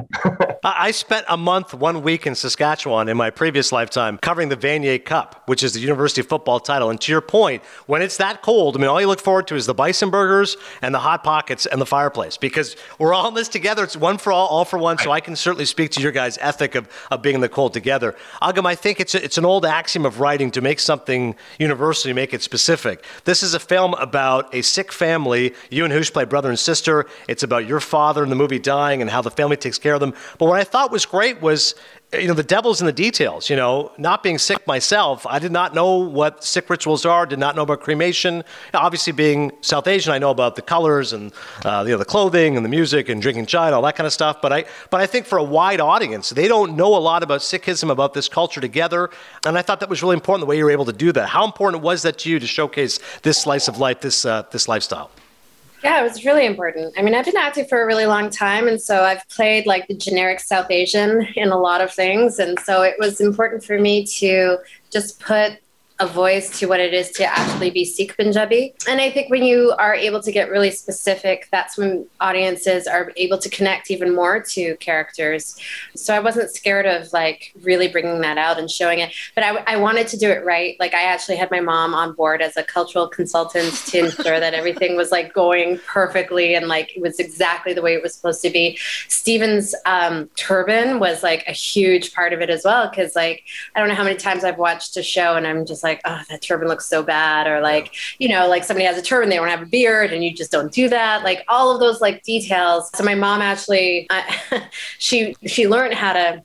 I spent a month, one week in Saskatchewan in my previous lifetime covering the Vanier Cup, which is the university football title. And to your point, when it's that cold, I mean, all you look forward to is the bison burgers and the Hot Pockets and the fireplace because we're all in this together. It's one for all, all for one. So I can certainly speak to your guys' ethic of, of being in the cold together. Agam, I think it's a, it's an old axiom of writing to make something universal, you make it specific. This is a film about a sick family. You and Hoosh play brother and sister. It's about your father in the movie dying and how the family takes care of them. But what I thought was great was, you know, the devil's in the details. You know, not being sick myself, I did not know what sick rituals are, did not know about cremation. Obviously, being South Asian, I know about the colors and uh, you know, the clothing and the music and drinking chai and all that kind of stuff. But I, but I think for a wide audience, they don't know a lot about Sikhism, about this culture together. And I thought that was really important the way you were able to do that. How important was that to you to showcase this slice of life, this uh, this lifestyle? Yeah, it was really important. I mean, I've been acting for a really long time, and so I've played like the generic South Asian in a lot of things. And so it was important for me to just put a voice to what it is to actually be Sikh Punjabi. And I think when you are able to get really specific, that's when audiences are able to connect even more to characters. So I wasn't scared of like really bringing that out and showing it, but I, I wanted to do it right. Like I actually had my mom on board as a cultural consultant to ensure that everything was like going perfectly and like it was exactly the way it was supposed to be. Steven's um, turban was like a huge part of it as well. Cause like, I don't know how many times I've watched a show and I'm just like, oh, that turban looks so bad. Or like, you know, like somebody has a turban, they don't have a beard and you just don't do that. Like all of those like details. So my mom actually, uh, she, she learned how to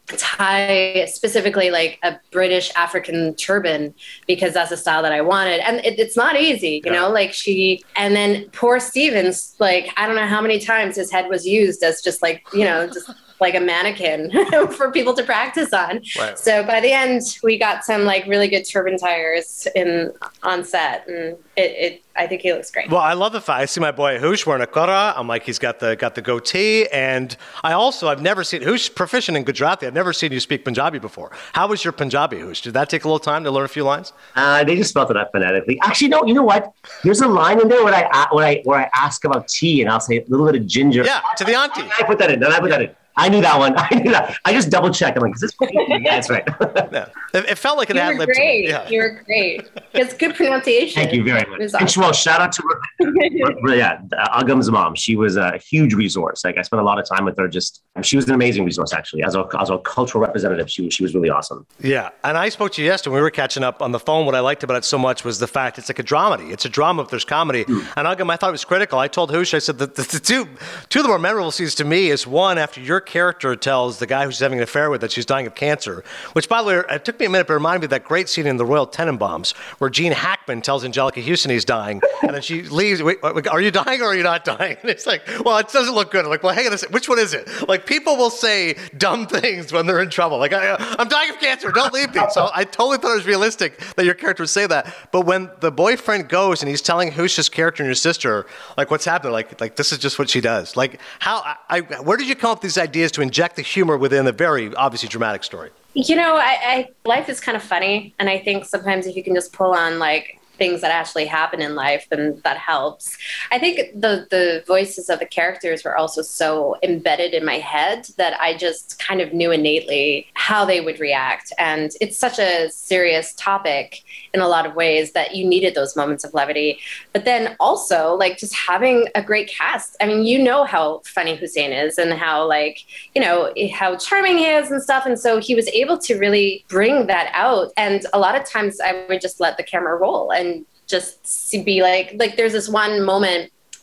tie specifically like a British African turban because that's the style that I wanted. And it, it's not easy, you yeah. know, like she, and then poor Stevens, like, I don't know how many times his head was used as just like, you know, just like a mannequin for people to practice on. Right. So by the end, we got some like really good turban tires in on set, and it, it I think he looks great. Well, I love the fact I see my boy Hoosh wearing a kora. I'm like, he's got the got the goatee, and I also I've never seen Hoosh proficient in Gujarati. I've never seen you speak Punjabi before. How was your Punjabi, Hoosh? Did that take a little time to learn a few lines? Uh, they just spelled it out phonetically. Actually, no. You know what? There's a line in there where I where I where I ask about tea, and I'll say a little bit of ginger. Yeah, to the auntie. I put that in. Then I put that in. I knew that one. I knew that. I just double checked. I'm like, is this right? Yeah, that's right. Yeah. It, it felt like it you had were lip to great. it. Yeah. You were great. It's good pronunciation. Thank you very much. Awesome. And well, shout out to yeah, Agam's mom. She was a huge resource. Like I spent a lot of time with her. Just she was an amazing resource actually. As a as a cultural representative, she was she was really awesome. Yeah, and I spoke to you yesterday. We were catching up on the phone. What I liked about it so much was the fact it's like a dramedy. It's a drama if there's comedy. Mm. And Agam, I thought it was critical. I told Hoosh, I said that the, the two two of the more memorable scenes to me is one after your character tells the guy who's having an affair with that she's dying of cancer, which, by the way, it took me a minute, but it reminded me of that great scene in The Royal Tenenbaums where Gene Hackman tells Angelica Houston he's dying, and then she leaves. Wait, are you dying or are you not dying? And it's like, well, it doesn't look good. I'm like, well, hang on a second. Which one is it? Like, people will say dumb things when they're in trouble. Like, I, I'm dying of cancer. Don't leave me. So I totally thought it was realistic that your character would say that. But when the boyfriend goes and he's telling Hoosh's character and your sister, like, what's happening? Like, like this is just what she does. Like, how? I, where did you come up with these ideas to inject the humor within a very obviously dramatic story? You know, I, I life is kind of funny, and I think sometimes if you can just pull on like things that actually happen in life, then that helps. I think the the voices of the characters were also so embedded in my head that I just kind of knew innately how they would react. And it's such a serious topic in a lot of ways that you needed those moments of levity. But then also like just having a great cast. I mean, you know how funny Hussein is and how like, you know, how charming he is and stuff. And so he was able to really bring that out. And a lot of times I would just let the camera roll and just be like, like there's this one moment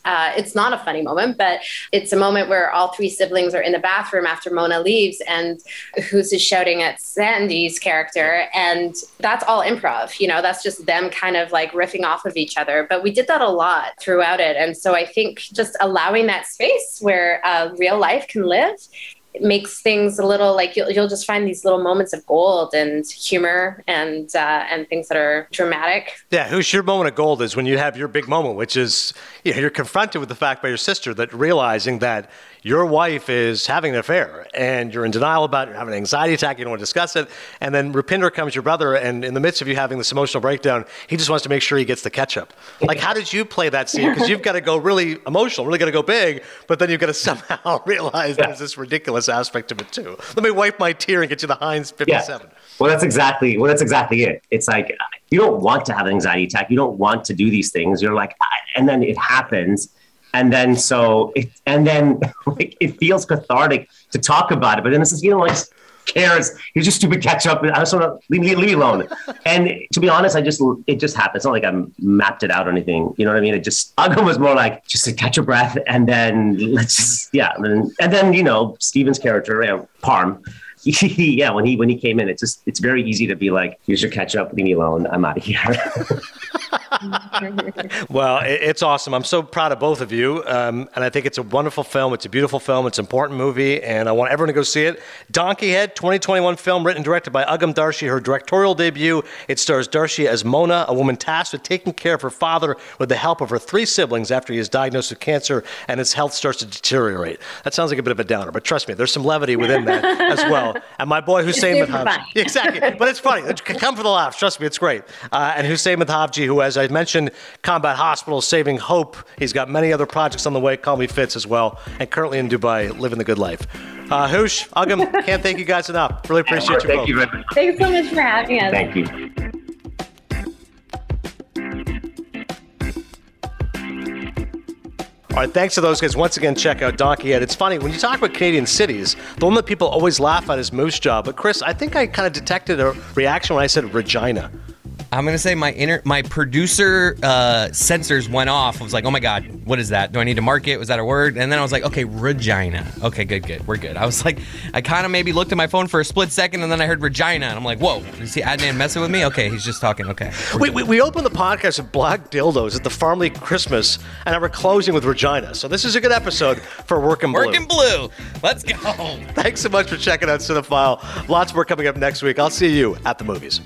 Uh, it's not a funny moment, but it's a moment where all three siblings are in the bathroom after Mona leaves, and Hoos is shouting at Sandy's character. And that's all improv. You know, that's just them kind of like riffing off of each other. But we did that a lot throughout it. And so I think just allowing that space where uh, real life can live makes things a little like you'll, you'll just find these little moments of gold and humor and uh, and things that are dramatic. Yeah, who's your moment of gold is when you have your big moment, which is you know, you're confronted with the fact by your sister that realizing that your wife is having an affair and you're in denial about it, you're having an anxiety attack, you don't want to discuss it. And then Rupinder comes, your brother, and in the midst of you having this emotional breakdown, he just wants to make sure he gets the ketchup. Like, how did you play that scene? Because you've got to go really emotional, really got to go big, but then you've got to somehow realize yeah. there's this ridiculous aspect of it too. Let me wipe my tear and get you the Heinz fifty-seven. Yeah. Well, that's exactly, well, that's exactly it. It's like, you don't want to have an anxiety attack. You don't want to do these things. You're like, and then it happens. And then so, it, and then like, it feels cathartic to talk about it. But then it's just, you know, like, cares? You're just stupid ketchup. I just want to leave me, leave me alone. And to be honest, I just, it just happened. It's not like I mapped it out or anything. You know what I mean? It just, Ugam was more like, just a catch a breath. And then let's just, yeah. And then, and then you know, Steven's character, uh, Parm, he, yeah, when he when he came in, it's just it's very easy to be like, here's your ketchup, leave me alone, I'm out of here. Well, it's awesome. I'm so proud of both of you, um, and I think it's a wonderful film. It's a beautiful film. It's an important movie, and I want everyone to go see it. Donkey Head, twenty twenty-one film written and directed by Ugam Darshi, her directorial debut. It stars Darshi as Mona, a woman tasked with taking care of her father with the help of her three siblings after he is diagnosed with cancer and his health starts to deteriorate. That sounds like a bit of a downer, but trust me, there's some levity within that as well. And my boy Hussein Madhavji. Exactly. But it's funny. Come for the laughs. Trust me, it's great. Uh, and Hussein Madhavji, who, as I mentioned, Combat Hospital, Saving Hope. He's got many other projects on the way. Call Me Fitz as well. And currently in Dubai, living the good life. Uh, Hoosh, Ugam, can't thank you guys enough. Really appreciate you both. Thank you very much. Thanks so much for having us. Thank you. All right, thanks to those guys. Once again, check out Donkey Head. It's funny, when you talk about Canadian cities, the one that people always laugh at is Moose Jaw. But Chris, I think I kind of detected a reaction when I said Regina. I'm going to say my inner, my producer uh, sensors went off. I was like, oh my God, what is that? Do I need to mark it? Was that a word? And then I was like, okay, Regina. Okay, good, good. We're good. I was like, I kind of maybe looked at my phone for a split second and then I heard Regina. And I'm like, whoa, is he Adnan messing with me? Okay, he's just talking. Okay. We, we, we opened the podcast with black dildos at the Farmley Christmas and now we're closing with Regina. So this is a good episode for Workin' Blue. Workin' Blue. Let's go. Thanks so much for checking out Cinephile. Lots more coming up next week. I'll see you at the movies.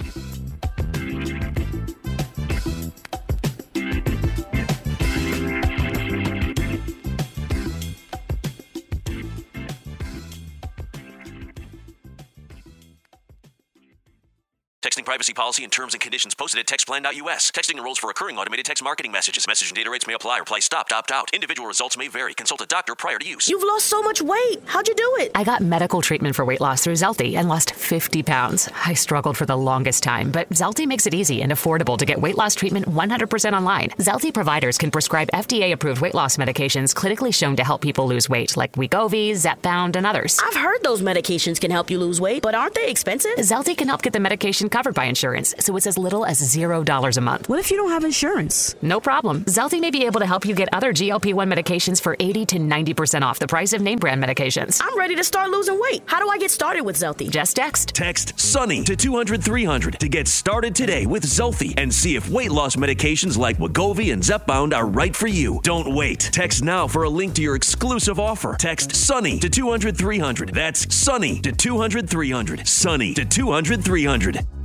Texting privacy policy and terms and conditions posted at textplan dot U S. Texting enrolls for recurring automated text marketing messages. Message and data rates may apply. Reply stopped, opt out. Individual results may vary. Consult a doctor prior to use. You've lost so much weight. How'd you do it? I got medical treatment for weight loss through Zelty and lost fifty pounds. I struggled for the longest time, but Zelty makes it easy and affordable to get weight loss treatment one hundred percent online. Zelty providers can prescribe F D A-approved weight loss medications clinically shown to help people lose weight, like Wegovy, Zepbound, and others. I've heard those medications can help you lose weight, but aren't they expensive? Zelty can help get the medication covered by insurance, so it's as little as zero dollars a month. What if you don't have insurance? No problem. Zelty may be able to help you get other G L P one medications for eighty to ninety percent off the price of name brand medications. I'm ready to start losing weight. How do I get started with Zelty? Just text. Text SUNNY to two hundred three hundred to get started today with Zelty and see if weight loss medications like Wegovy and Zepbound are right for you. Don't wait. Text now for a link to your exclusive offer. Text SUNNY to two hundred three hundred. That's SUNNY to two hundred three hundred. SUNNY to two hundred three hundred.